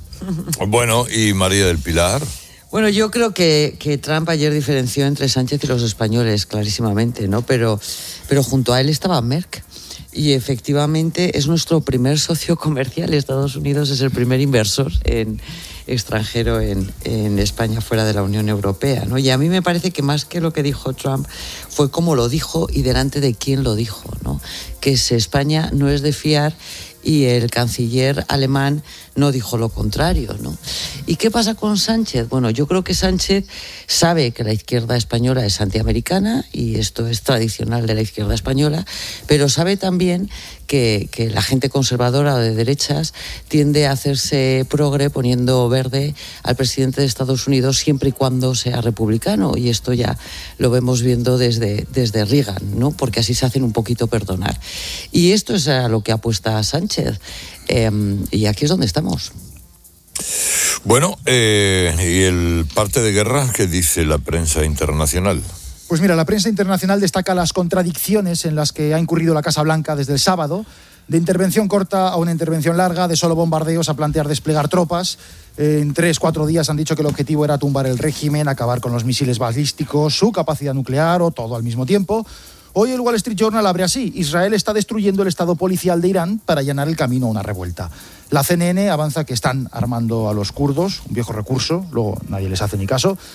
Bueno, ¿y María del Pilar? Bueno, yo creo que, que Trump ayer diferenció entre Sánchez y los españoles, clarísimamente, ¿no? Pero, pero junto a él estaba Merck. Y efectivamente es nuestro primer socio comercial. Estados Unidos es el primer inversor en extranjero en, en España, fuera de la Unión Europea, ¿no? Y a mí me parece que más que lo que dijo Trump fue cómo lo dijo y delante de quién lo dijo, ¿no? Que España no es de fiar, y el canciller alemán no dijo lo contrario, ¿no? ¿Y qué pasa con Sánchez? Bueno, yo creo que Sánchez sabe que la izquierda española es antiamericana, y esto es tradicional de la izquierda española, pero sabe también que, que la gente conservadora o de derechas tiende a hacerse progre poniendo verde al presidente de Estados Unidos siempre y cuando sea republicano, y esto ya lo vemos viendo desde, desde Reagan, ¿no? Porque así se hacen un poquito perdonar. Y esto es a lo que apuesta Sánchez. Eh, y aquí es donde estamos. Bueno, eh, ¿y el parte de guerra qué dice la prensa internacional? Pues mira, la prensa internacional destaca las contradicciones en las que ha incurrido la Casa Blanca desde el sábado, de intervención corta a una intervención larga, de solo bombardeos a plantear desplegar tropas. En tres, cuatro días han dicho que el objetivo era tumbar el régimen, acabar con los misiles balísticos, su capacidad nuclear, o todo al mismo tiempo. Hoy el Wall Street Journal abre así: Israel está destruyendo el estado policial de Irán para allanar el camino a una revuelta. La C N N avanza que están armando a los kurdos, un viejo recurso, luego nadie les hace ni caso.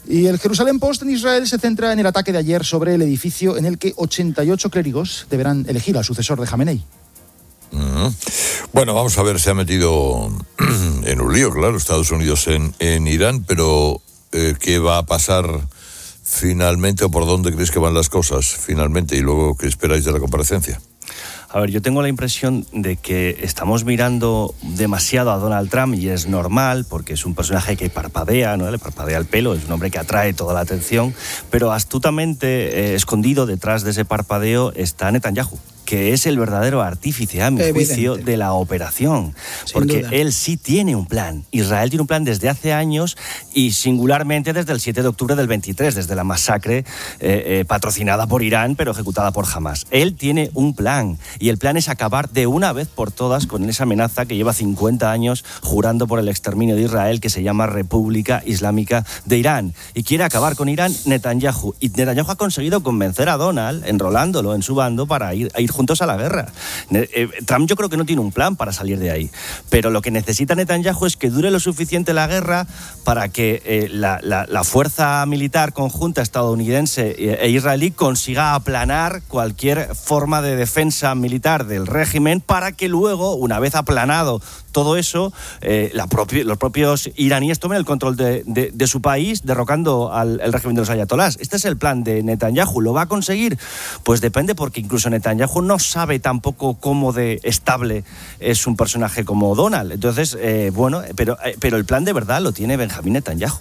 Y el Jerusalén Post en Israel se centra en el ataque de ayer sobre el edificio en el que ochenta y ocho clérigos deberán elegir al sucesor de Jamenei. Uh-huh. Bueno, vamos a ver, se ha metido en un lío, claro, Estados Unidos en, en Irán, pero eh, ¿qué va a pasar finalmente o por dónde creéis que van las cosas finalmente? Y luego, ¿qué esperáis de la comparecencia? A ver, yo tengo la impresión de que estamos mirando demasiado a Donald Trump y es normal porque es un personaje que parpadea, ¿no? Le parpadea el pelo, es un hombre que atrae toda la atención, pero astutamente eh, escondido detrás de ese parpadeo está Netanyahu, que es el verdadero artífice, a mi Evidente. juicio, de la operación. Sin Porque duda. él sí tiene un plan. Israel tiene un plan desde hace años y singularmente desde el siete de octubre del veintitrés, desde la masacre eh, eh, patrocinada por Irán, pero ejecutada por Hamas. Él tiene un plan y el plan es acabar de una vez por todas con esa amenaza que lleva cincuenta años jurando por el exterminio de Israel, que se llama República Islámica de Irán. Y quiere acabar con Irán Netanyahu. Y Netanyahu ha conseguido convencer a Donald, enrolándolo en su bando, para ir, a ir juntos a la guerra. Eh, Trump yo creo que no tiene un plan para salir de ahí, pero lo que necesita Netanyahu es que dure lo suficiente la guerra para que eh, la, la, la fuerza militar conjunta estadounidense e israelí consiga aplanar cualquier forma de defensa militar del régimen, para que luego, una vez aplanado todo eso, eh, la propia, los propios iraníes tomen el control de, de, de su país, derrocando al el régimen de los ayatolás. Este es el plan de Netanyahu. ¿Lo va a conseguir? Pues depende, porque incluso Netanyahu no sabe tampoco cómo de estable es un personaje como Donald. Entonces, eh, bueno, pero, eh, pero el plan de verdad lo tiene Benjamín Netanyahu.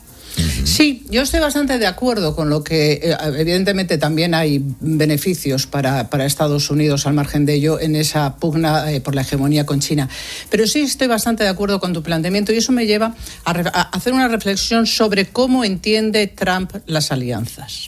Sí, yo estoy bastante de acuerdo con lo que, eh, evidentemente, también hay beneficios para, para Estados Unidos al margen de ello en esa pugna eh, por la hegemonía con China. Pero sí estoy bastante de acuerdo con tu planteamiento y eso me lleva a, re- a hacer una reflexión sobre cómo entiende Trump las alianzas.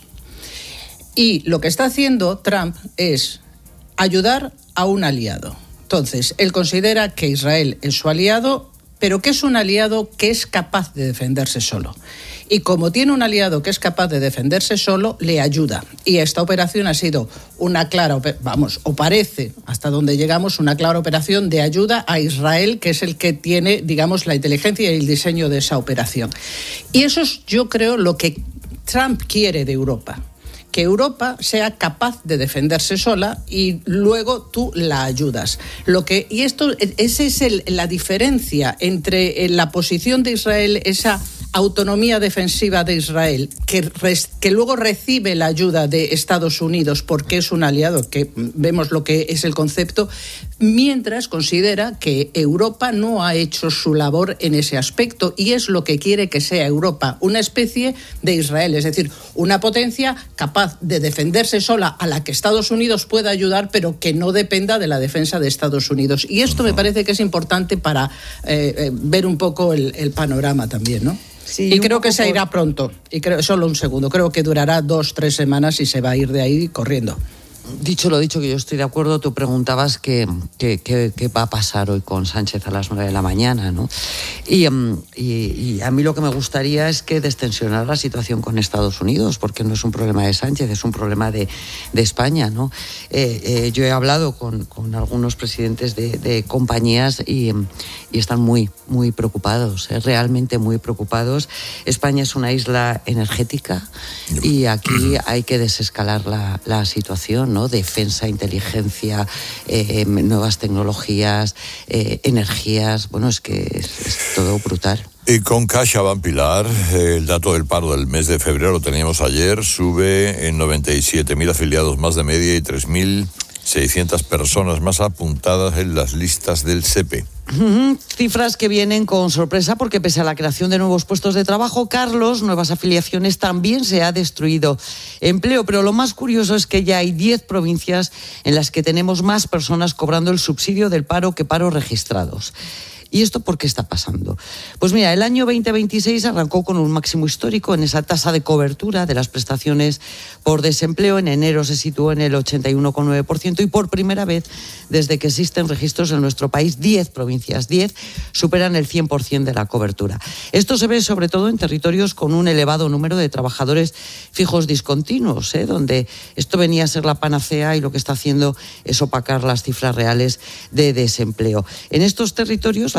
Y lo que está haciendo Trump es ayudar a un aliado. Entonces, él considera que Israel es su aliado, pero que es un aliado que es capaz de defenderse solo. Y como tiene un aliado que es capaz de defenderse solo, le ayuda. Y esta operación ha sido una clara, vamos, o parece, hasta donde llegamos, una clara operación de ayuda a Israel, que es el que tiene, digamos, la inteligencia y el diseño de esa operación. Y eso es, yo creo, lo que Trump quiere de Europa. Que Europa sea capaz de defenderse sola y luego tú la ayudas. Lo que, y esto, esa es el, la diferencia entre la posición de Israel, esa autonomía defensiva de Israel, que, res, que luego recibe la ayuda de Estados Unidos porque es un aliado, que vemos lo que es el concepto, mientras considera que Europa no ha hecho su labor en ese aspecto y es lo que quiere que sea Europa, una especie de Israel, es decir, una potencia capaz de defenderse sola a la que Estados Unidos pueda ayudar, pero que no dependa de la defensa de Estados Unidos. Y esto me parece que es importante para eh, eh, ver un poco el, el panorama también, ¿no? Sí, y creo que se irá pronto, y creo solo un segundo, creo que durará dos, tres semanas y se va a ir de ahí corriendo. Dicho lo dicho, que yo estoy de acuerdo, tú preguntabas qué, qué, qué, qué va a pasar hoy con Sánchez a las nueve de la mañana, ¿no? Y, um, y, y a mí lo que me gustaría es que destensionar la situación con Estados Unidos, porque no es un problema de Sánchez, es un problema de, de España, ¿no? Eh, eh, yo he hablado con, con algunos presidentes de, de compañías y, y están muy, muy preocupados, eh, realmente muy preocupados. España es una isla energética y aquí hay que desescalar la, la situación, ¿no? Defensa, inteligencia, eh, nuevas tecnologías, eh, energías. Bueno, es que es, es todo brutal. Y con CaixaBank, Pilar, el dato del paro del mes de febrero lo teníamos ayer, sube en noventa y siete mil afiliados más de media y tres mil seiscientas personas más apuntadas en las listas del S E P E. Uh-huh. Cifras que vienen con sorpresa porque pese a la creación de nuevos puestos de trabajo, Carlos, nuevas afiliaciones, también se ha destruido empleo. Pero lo más curioso es que ya hay diez provincias en las que tenemos más personas cobrando el subsidio del paro que paros registrados. ¿Y esto por qué está pasando? Pues mira, el año veinte veintiséis arrancó con un máximo histórico en esa tasa de cobertura de las prestaciones por desempleo. En enero se situó en el ochenta y uno coma nueve por ciento y por primera vez desde que existen registros en nuestro país, diez provincias, diez superan el cien por ciento de la cobertura. Esto se ve sobre todo en territorios con un elevado número de trabajadores fijos discontinuos, ¿eh? Donde esto venía a ser la panacea y lo que está haciendo es opacar las cifras reales de desempleo. En estos territorios la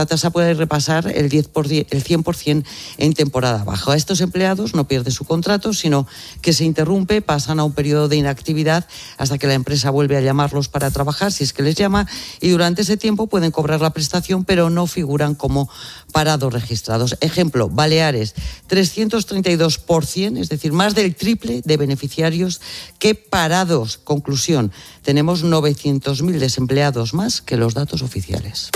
la tasa puede repasar el, diez por ciento, el cien por ciento en temporada baja. A estos empleados no pierden su contrato, sino que se interrumpe, pasan a un periodo de inactividad hasta que la empresa vuelve a llamarlos para trabajar, si es que les llama, y durante ese tiempo pueden cobrar la prestación, pero no figuran como parados registrados. Ejemplo, Baleares, trescientos treinta y dos por ciento, es decir, más del triple de beneficiarios que parados. Conclusión, tenemos novecientos mil desempleados más que los datos oficiales.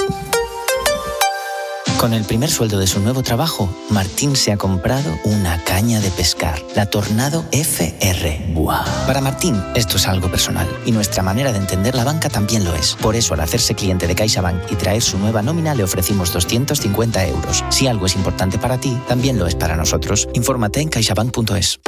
Con el primer sueldo de su nuevo trabajo, Martín se ha comprado una caña de pescar, la Tornado F R. ¡Buah! Para Martín, esto es algo personal y nuestra manera de entender la banca también lo es. Por eso, al hacerse cliente de CaixaBank y traer su nueva nómina, le ofrecimos doscientos cincuenta euros. Si algo es importante para ti, también lo es para nosotros. Infórmate en caixabank punto es.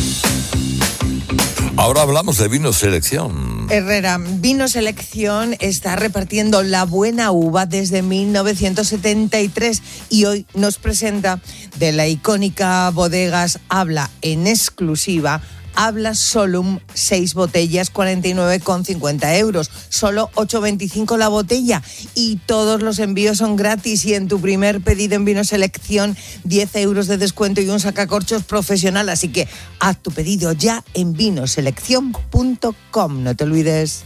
Ahora hablamos de Vino Selección. Herrera, Vino Selección está repartiendo la buena uva desde mil novecientos setenta y tres y hoy nos presenta de la icónica Bodegas Habla en exclusiva Habla Solum, seis botellas, cuarenta y nueve con cincuenta euros, solo ocho veinticinco la botella y todos los envíos son gratis y en tu primer pedido en Vino Selección diez euros de descuento y un sacacorchos profesional, así que haz tu pedido ya en vinoselección punto com, no te olvides.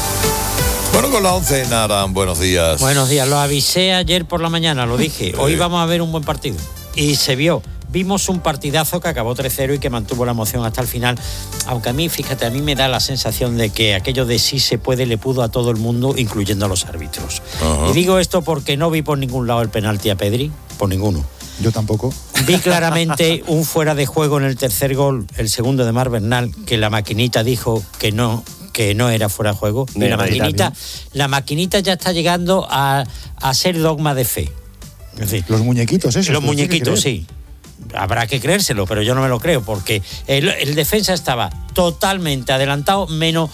Bueno, con la once, Naran, buenos días. Buenos días, lo avisé ayer por la mañana, lo dije, hoy sí. Vamos a ver un buen partido y se vio. Vimos un partidazo que acabó tres cero y que mantuvo la emoción hasta el final, aunque a mí, fíjate, a mí me da la sensación de que aquello de sí se puede le pudo a todo el mundo, incluyendo a los árbitros. Uh-huh. Y digo esto porque no vi por ningún lado el penalti a Pedri, por ninguno. Yo tampoco. Vi claramente un fuera de juego en el tercer gol, el segundo de Marc Bernal, que la maquinita dijo que no, que no era fuera de juego. Y la maquinita, la maquinita ya está llegando a, a ser dogma de fe. Es decir, los muñequitos, esos. Los muñequitos, sí. Habrá que creérselo, pero yo no me lo creo, porque el, el defensa estaba totalmente adelantado, menos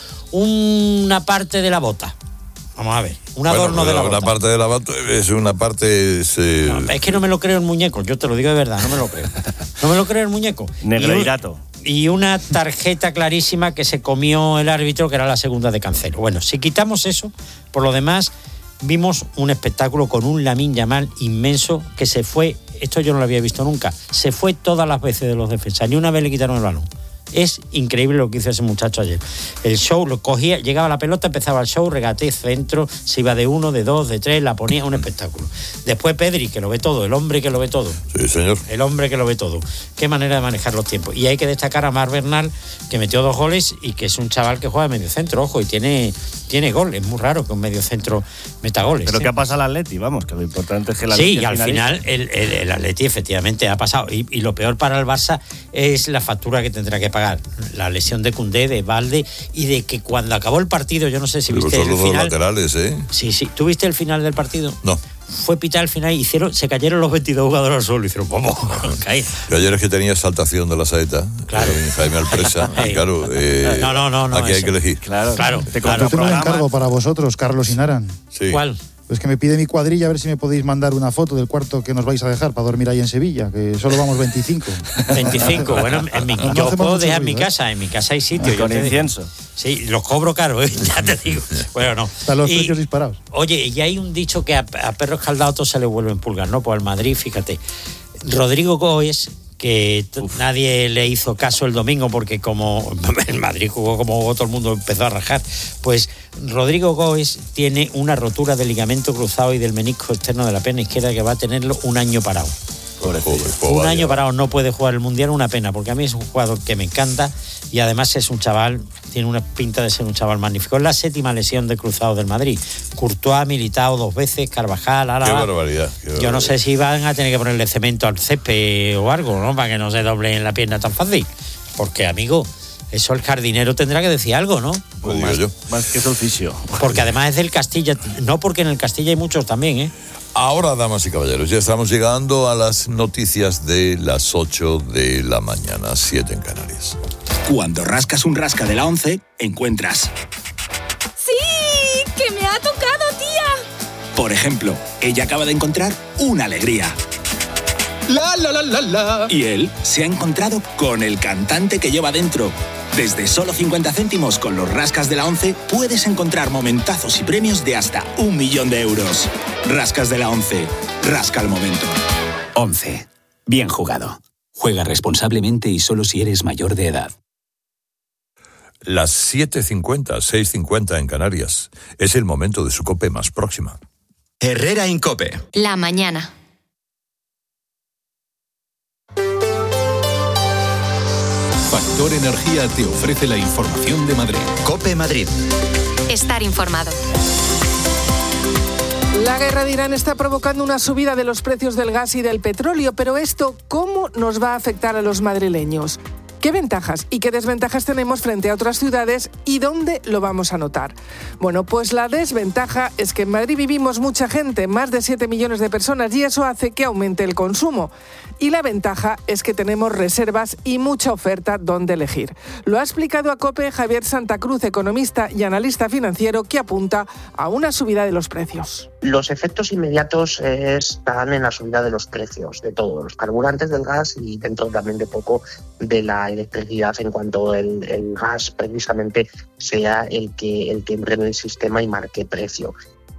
una parte de la bota. Vamos a ver, un adorno bueno, de la bota. Una parte de la bota es una parte... Es, eh... no, es que no me lo creo el muñeco, yo te lo digo de verdad, no me lo creo. No me lo creo el muñeco. Negro y gato. Y una tarjeta clarísima que se comió el árbitro, que era la segunda de Cancelo. Bueno, si quitamos eso, por lo demás... Vimos un espectáculo con un Lamine Yamal inmenso que se fue, esto yo no lo había visto nunca, se fue todas las veces de los defensas, ni una vez le quitaron el balón. Es increíble lo que hizo ese muchacho ayer. El show, lo cogía, llegaba la pelota, empezaba el show, regate, centro, se iba de uno, de dos, de tres, la ponía, un espectáculo. Después Pedri, que lo ve todo, el hombre que lo ve todo. Sí, señor. El hombre que lo ve todo. Qué manera de manejar los tiempos. Y hay que destacar a Marc Bernal, que metió dos goles y que es un chaval que juega de medio centro, ojo, y tiene, tiene gol. Es muy raro que un medio centro meta goles. Pero ¿eh? ¿qué ha pasado al Atleti? Vamos, que lo importante es que el Atleti... Sí, y al final el, el, el Atleti efectivamente ha pasado. Y, y lo peor para el Barça es la factura que tendrá que pagar. La lesión de Koundé, de Balde y de que cuando acabó el partido, yo no sé si viste el los final. Dos laterales, ¿eh? Sí, sí. ¿Tú viste el final del partido? No. Fue pitar el final y hicieron, se cayeron los veintidós jugadores al suelo y hicieron ¡vamos! Ayer es que tenía saltación de la saeta. Claro. Jaime Alpresa. claro. Eh, no, no, no, no. Aquí eso. hay que elegir. Claro, claro. Te claro. Yo tengo un encargo para vosotros, Carlos y Naran. Sí. ¿Cuál? Pues que me pide mi cuadrilla a ver si me podéis mandar una foto del cuarto que nos vais a dejar para dormir ahí en Sevilla, que solo vamos veinticinco. veinticinco, bueno, en mi, no, yo no puedo dejar en mi casa, en mi casa hay sitio. Con incienso. Sí, los cobro caro, ¿eh? Ya te digo. Bueno, no. Están los y, precios disparados. Oye, y hay un dicho que a, a perro escaldado todo se le vuelven pulgas, ¿no? Pues al Madrid, fíjate, Rodrigo Goes, que t- nadie le hizo caso el domingo porque como el Madrid jugó como jugó, todo el mundo empezó a rajar, pues Rodrigo Goes tiene una rotura del ligamento cruzado y del menisco externo de la pierna izquierda que va a tenerlo un año parado. Pobre, pobre, pobre, un año parado, no puede jugar el Mundial, una pena, porque a mí es un jugador que me encanta y además es un chaval, tiene una pinta de ser un chaval magnífico. Es la séptima lesión de cruzado del Madrid. Courtois, Militao dos veces, Carvajal, Álava. Qué barbaridad. Qué barbaridad. Yo no sé si van a tener que ponerle cemento al césped o algo, ¿no? Para que no se doble en la pierna tan fácil. Porque, amigo, eso el jardinero tendrá que decir algo, ¿no? Pues digo más, yo. Más que su oficio. Porque además es del Castilla, no porque en el Castilla hay muchos también, ¿eh? Ahora, damas y caballeros, ya estamos llegando a las noticias de las ocho de la mañana, siete en Canarias. Cuando rascas un rasca de la once, encuentras... ¡Sí! ¡Que me ha tocado, tía! Por ejemplo, ella acaba de encontrar una alegría. La, la, la, la, la. Y él se ha encontrado con el cantante que lleva dentro. Desde solo cincuenta céntimos con los rascas de la once, puedes encontrar momentazos y premios de hasta un millón de euros. Rascas de la once. Rasca al momento. once. Bien jugado. Juega responsablemente y solo si eres mayor de edad. Las siete cincuenta, seis cincuenta en Canarias. Es el momento de su COPE más próxima. Herrera en COPE. La mañana. Factor Energía te ofrece la información de Madrid. COPE Madrid. Estar informado. La guerra de Irán está provocando una subida de los precios del gas y del petróleo, pero esto, ¿cómo nos va a afectar a los madrileños? ¿Qué ventajas y qué desventajas tenemos frente a otras ciudades y dónde lo vamos a notar? Bueno, pues la desventaja es que en Madrid vivimos mucha gente, más de siete millones de personas, y eso hace que aumente el consumo. Y la ventaja es que tenemos reservas y mucha oferta donde elegir. Lo ha explicado a COPE Javier Santa Cruz, economista y analista financiero, que apunta a una subida de los precios. Los efectos inmediatos están en la subida de los precios de todos los carburantes, del gas y dentro también de poco de la electricidad, en cuanto el, el gas precisamente sea el que, el que entre en el sistema y marque precio.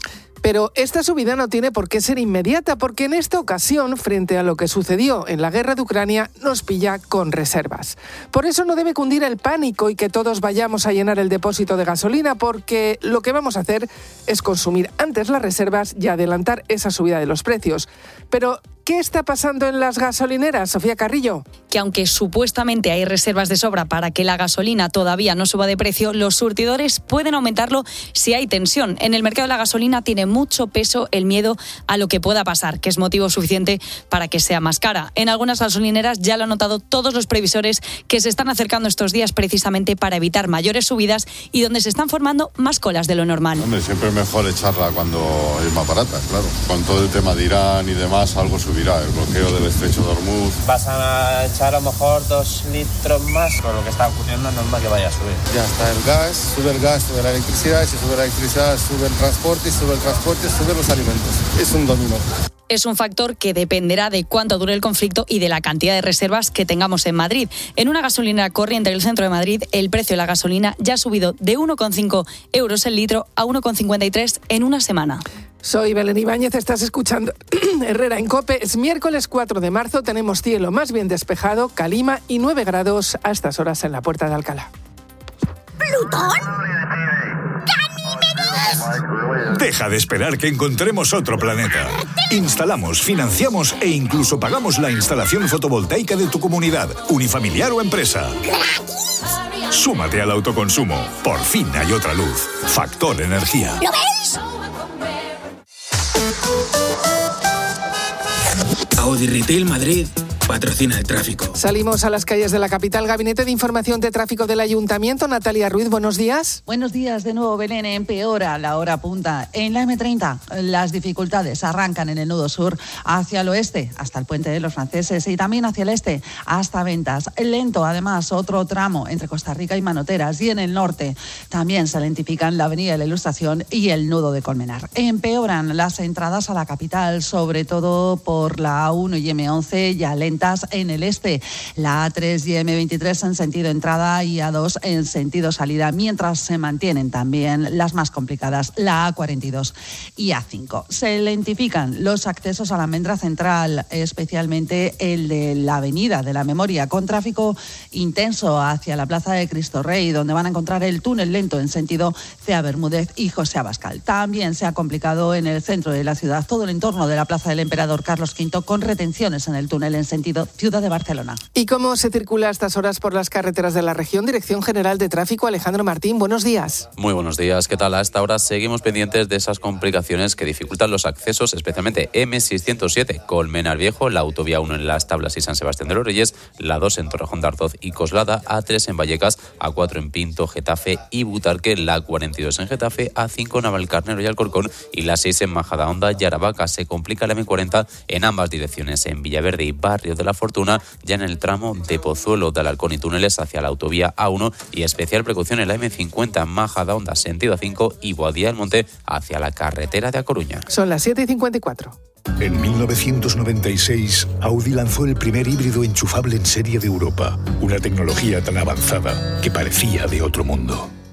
Pero esta subida no tiene por qué ser inmediata, porque en esta ocasión, frente a lo que sucedió en la guerra de Ucrania, nos pilla con reservas. Por eso no debe cundir el pánico y que todos vayamos a llenar el depósito de gasolina, porque lo que vamos a hacer es consumir antes las reservas y adelantar esa subida de los precios. Pero ¿qué está pasando en las gasolineras, Sofía Carrillo? Que aunque supuestamente hay reservas de sobra para que la gasolina todavía no suba de precio, los surtidores pueden aumentarlo si hay tensión. En el mercado de la gasolina tiene mucho peso el miedo a lo que pueda pasar, que es motivo suficiente para que sea más cara. En algunas gasolineras ya lo han notado todos los previsores que se están acercando estos días precisamente para evitar mayores subidas y donde se están formando más colas de lo normal. Hombre, siempre es mejor echarla cuando es más barata, claro. Con todo el tema de Irán y demás, algo subirá. El bloqueo del estrecho de Hormuz. Vas a echar a lo mejor dos litros más. Por lo que está ocurriendo, no es normal que vaya a subir. Ya está el gas, sube el gas, sube la electricidad, si sube la electricidad, sube el transporte, y sube el transporte, sube los alimentos. Es un dominó. Es un factor que dependerá de cuánto dure el conflicto y de la cantidad de reservas que tengamos en Madrid. En una gasolinera corriente del centro de Madrid, el precio de la gasolina ya ha subido de uno coma cinco euros el litro a uno coma cincuenta y tres en una semana. Soy Belén Ibáñez, estás escuchando Herrera en COPE. Es miércoles cuatro de marzo, tenemos cielo más bien despejado, calima y nueve grados a estas horas en la Puerta de Alcalá. ¿Plutón? Deja de esperar que encontremos otro planeta. Instalamos, financiamos e incluso pagamos la instalación fotovoltaica de tu comunidad, unifamiliar o empresa. Súmate al autoconsumo. Por fin hay otra luz. Factor Energía. ¿Lo veis? Audi Retail Madrid patrocina el tráfico. Salimos a las calles de la capital. Gabinete de Información de Tráfico del Ayuntamiento. Natalia Ruiz, buenos días. Buenos días de nuevo, Belén. Empeora la hora punta. En la eme treinta, las dificultades arrancan en el nudo sur hacia el oeste, hasta el Puente de los Franceses, y también hacia el este, hasta Ventas. Lento, además, otro tramo entre Costa Rica y Manoteras. Y en el norte también se lentifican la Avenida de la Ilustración y el nudo de Colmenar. Empeoran las entradas a la capital, sobre todo por la A uno y eme once, ya lentas en el este, la A tres y eme veintitrés en sentido entrada y A dos en sentido salida, mientras se mantienen también las más complicadas, la A cuarenta y dos y A cinco. Se lentifican los accesos a la Almendra Central, especialmente el de la Avenida de la Memoria, con tráfico intenso hacia la Plaza de Cristo Rey, donde van a encontrar el túnel lento en sentido Cea Bermúdez y José Abascal. También se ha complicado en el centro de la ciudad todo el entorno de la Plaza del Emperador Carlos quinto, con retenciones en el túnel en sentido Ciudad de Barcelona. ¿Y cómo se circula a estas horas por las carreteras de la región? Dirección General de Tráfico, Alejandro Martín, buenos días. Muy buenos días, ¿qué tal? A esta hora seguimos pendientes de esas complicaciones que dificultan los accesos, especialmente eme seiscientos siete, Colmenar Viejo, la autovía uno en Las Tablas y San Sebastián de los Reyes, la dos en Torrejón de Ardoz y Coslada, A tres en Vallecas, A cuatro en Pinto, Getafe y Butarque, la cuarenta y dos en Getafe, A cinco en Navalcarnero y Alcorcón y la seis en Majadahonda y Aravaca. Se complica la eme cuarenta en ambas direcciones, en Villaverde y Barrio de la Fortuna, ya en el tramo de Pozuelo de Alarcón y túneles hacia la autovía A uno, y especial precaución en la eme cincuenta Majadahonda sentido A cinco y Boadilla del Monte hacia la carretera de A Coruña. Son las siete y cincuenta y cuatro. En mil novecientos noventa y seis, Audi lanzó el primer híbrido enchufable en serie de Europa, una tecnología tan avanzada que parecía de otro mundo.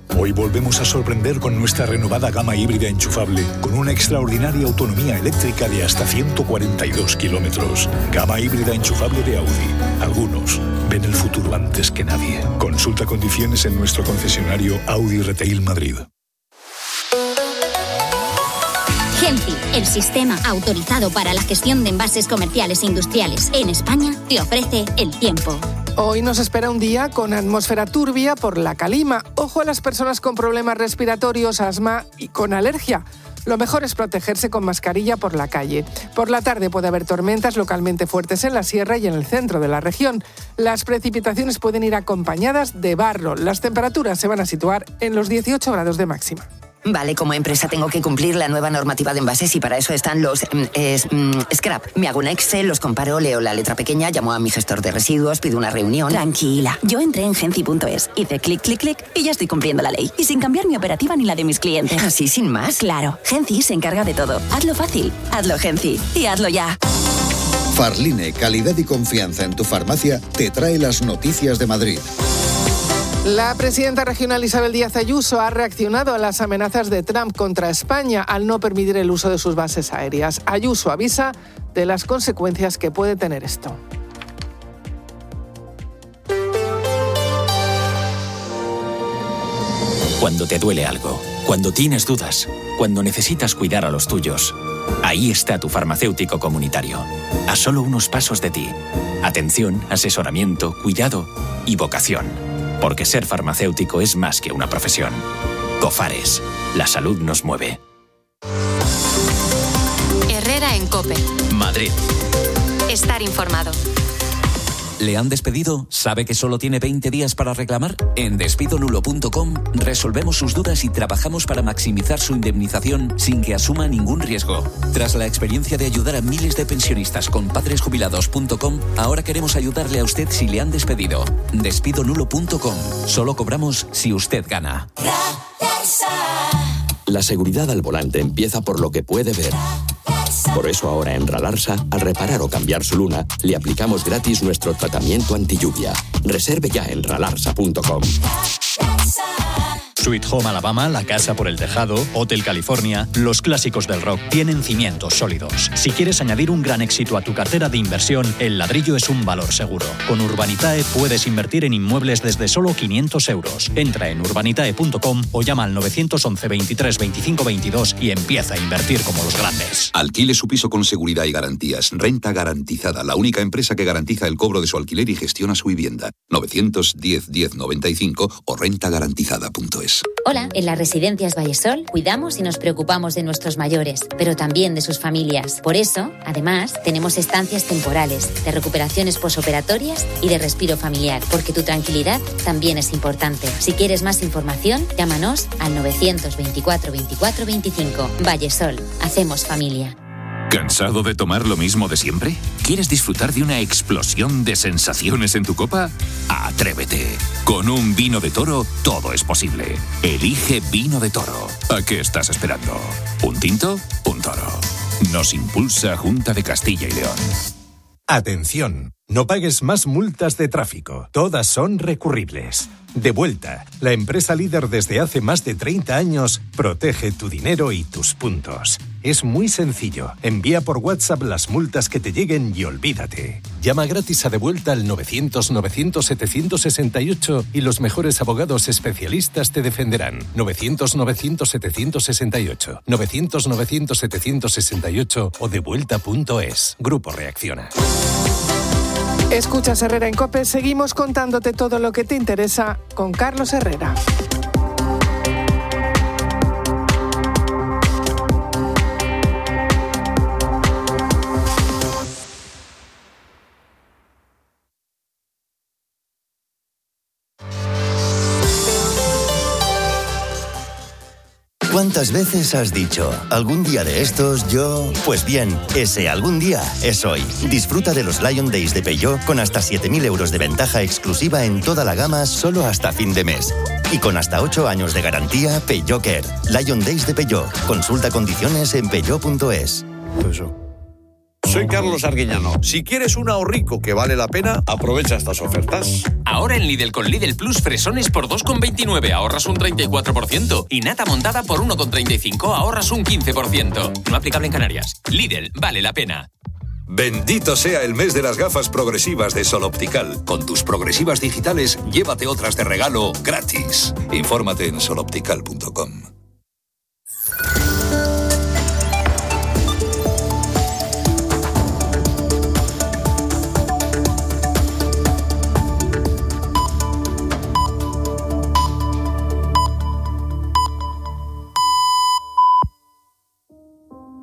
Hoy volvemos a sorprender con nuestra renovada gama híbrida enchufable, con una extraordinaria autonomía eléctrica de hasta ciento cuarenta y dos kilómetros. Gama híbrida enchufable de Audi. Algunos ven el futuro antes que nadie. Consulta condiciones en nuestro concesionario Audi Retail Madrid. Genci, el sistema autorizado para la gestión de envases comerciales e industriales en España, te ofrece el tiempo. Hoy nos espera un día con atmósfera turbia por la calima. Ojo a las personas con problemas respiratorios, asma y con alergia. Lo mejor es protegerse con mascarilla por la calle. Por la tarde puede haber tormentas localmente fuertes en la sierra y en el centro de la región. Las precipitaciones pueden ir acompañadas de barro. Las temperaturas se van a situar en los dieciocho grados de máxima. Vale, como empresa tengo que cumplir la nueva normativa de envases y para eso están los eh, eh, scrap. Me hago un Excel, los comparo, leo la letra pequeña, llamo a mi gestor de residuos, pido una reunión. Tranquila, yo entré en genci punto es, hice clic, clic, clic y ya estoy cumpliendo la ley. Y sin cambiar mi operativa ni la de mis clientes. ¿Así sin más? Claro, Genci se encarga de todo. Hazlo fácil, hazlo Genci y hazlo ya. Farline, calidad y confianza en tu farmacia, te trae las noticias de Madrid. La presidenta regional Isabel Díaz Ayuso ha reaccionado a las amenazas de Trump contra España al no permitir el uso de sus bases aéreas. Ayuso avisa de las consecuencias que puede tener esto. Cuando te duele algo, cuando tienes dudas, cuando necesitas cuidar a los tuyos, ahí está tu farmacéutico comunitario, a solo unos pasos de ti. Atención, asesoramiento, cuidado y vocación. Porque ser farmacéutico es más que una profesión. Cofares, la salud nos mueve. Herrera en COPE. Madrid. Estar informado. ¿Le han despedido? ¿Sabe que solo tiene veinte días para reclamar? En despido nulo punto com resolvemos sus dudas y trabajamos para maximizar su indemnización sin que asuma ningún riesgo. Tras la experiencia de ayudar a miles de pensionistas con padres jubilados punto com, ahora queremos ayudarle a usted si le han despedido. despido nulo punto com. Solo cobramos si usted gana. La seguridad al volante empieza por lo que puede ver. Por eso ahora en Ralarsa, al reparar o cambiar su luna, le aplicamos gratis nuestro tratamiento antilluvia. Reserve ya en ralarsa punto com. Sweet Home Alabama, La Casa por el Tejado, Hotel California, los clásicos del rock tienen cimientos sólidos. Si quieres añadir un gran éxito a tu cartera de inversión, el ladrillo es un valor seguro. Con Urbanitae puedes invertir en inmuebles desde solo quinientos euros. Entra en urbanitae punto com o llama al nueve once, veintitrés, veinticinco, veintidós y empieza a invertir como los grandes. Alquile su piso con seguridad y garantías. Renta Garantizada, la única empresa que garantiza el cobro de su alquiler y gestiona su vivienda. novecientos diez, diez noventa y cinco o renta garantizada punto es. Hola, en las residencias Vallesol cuidamos y nos preocupamos de nuestros mayores, pero también de sus familias. Por eso, además, tenemos estancias temporales, de recuperaciones posoperatorias y de respiro familiar, porque tu tranquilidad también es importante. Si quieres más información, llámanos al novecientos veinticuatro, veinticuatro, veinticinco. Vallesol, hacemos familia. ¿Cansado de tomar lo mismo de siempre? ¿Quieres disfrutar de una explosión de sensaciones en tu copa? ¡Atrévete! Con un vino de Toro, todo es posible. Elige Vino de Toro. ¿A qué estás esperando? ¿Un tinto? Un Toro. Nos impulsa Junta de Castilla y León. Atención, no pagues más multas de tráfico. Todas son recurribles. Devuelta, la empresa líder desde hace más de treinta años, protege tu dinero y tus puntos. Es muy sencillo. Envía por WhatsApp las multas que te lleguen y olvídate. Llama gratis a Devuelta al novecientos, novecientos, setecientos sesenta y ocho y los mejores abogados especialistas te defenderán. novecientos, novecientos, setecientos sesenta y ocho. novecientos, novecientos, setecientos sesenta y ocho o devuelta punto es. Grupo Reacciona. Escuchas Herrera en COPE, seguimos contándote todo lo que te interesa con Carlos Herrera. ¿Cuántas veces has dicho, algún día de estos yo...? Pues bien, ese algún día es hoy. Disfruta de los Lion Days de Peugeot con hasta siete mil euros de ventaja exclusiva en toda la gama solo hasta fin de mes. Y con hasta ocho años de garantía, Peugeot Care. Lion Days de Peugeot. Consulta condiciones en peugeot punto es. soy Carlos Arguiñano. Si quieres un ahorrico que vale la pena, aprovecha estas ofertas. Ahora en Lidl con Lidl Plus fresones por dos con veintinueve, ahorras un treinta y cuatro por ciento. Y nata montada por uno con treinta y cinco, ahorras un quince por ciento. No aplicable en Canarias. Lidl, vale la pena. Bendito sea el mes de las gafas progresivas de Sol Optical. Con tus progresivas digitales, llévate otras de regalo gratis. Infórmate en sol optical punto com.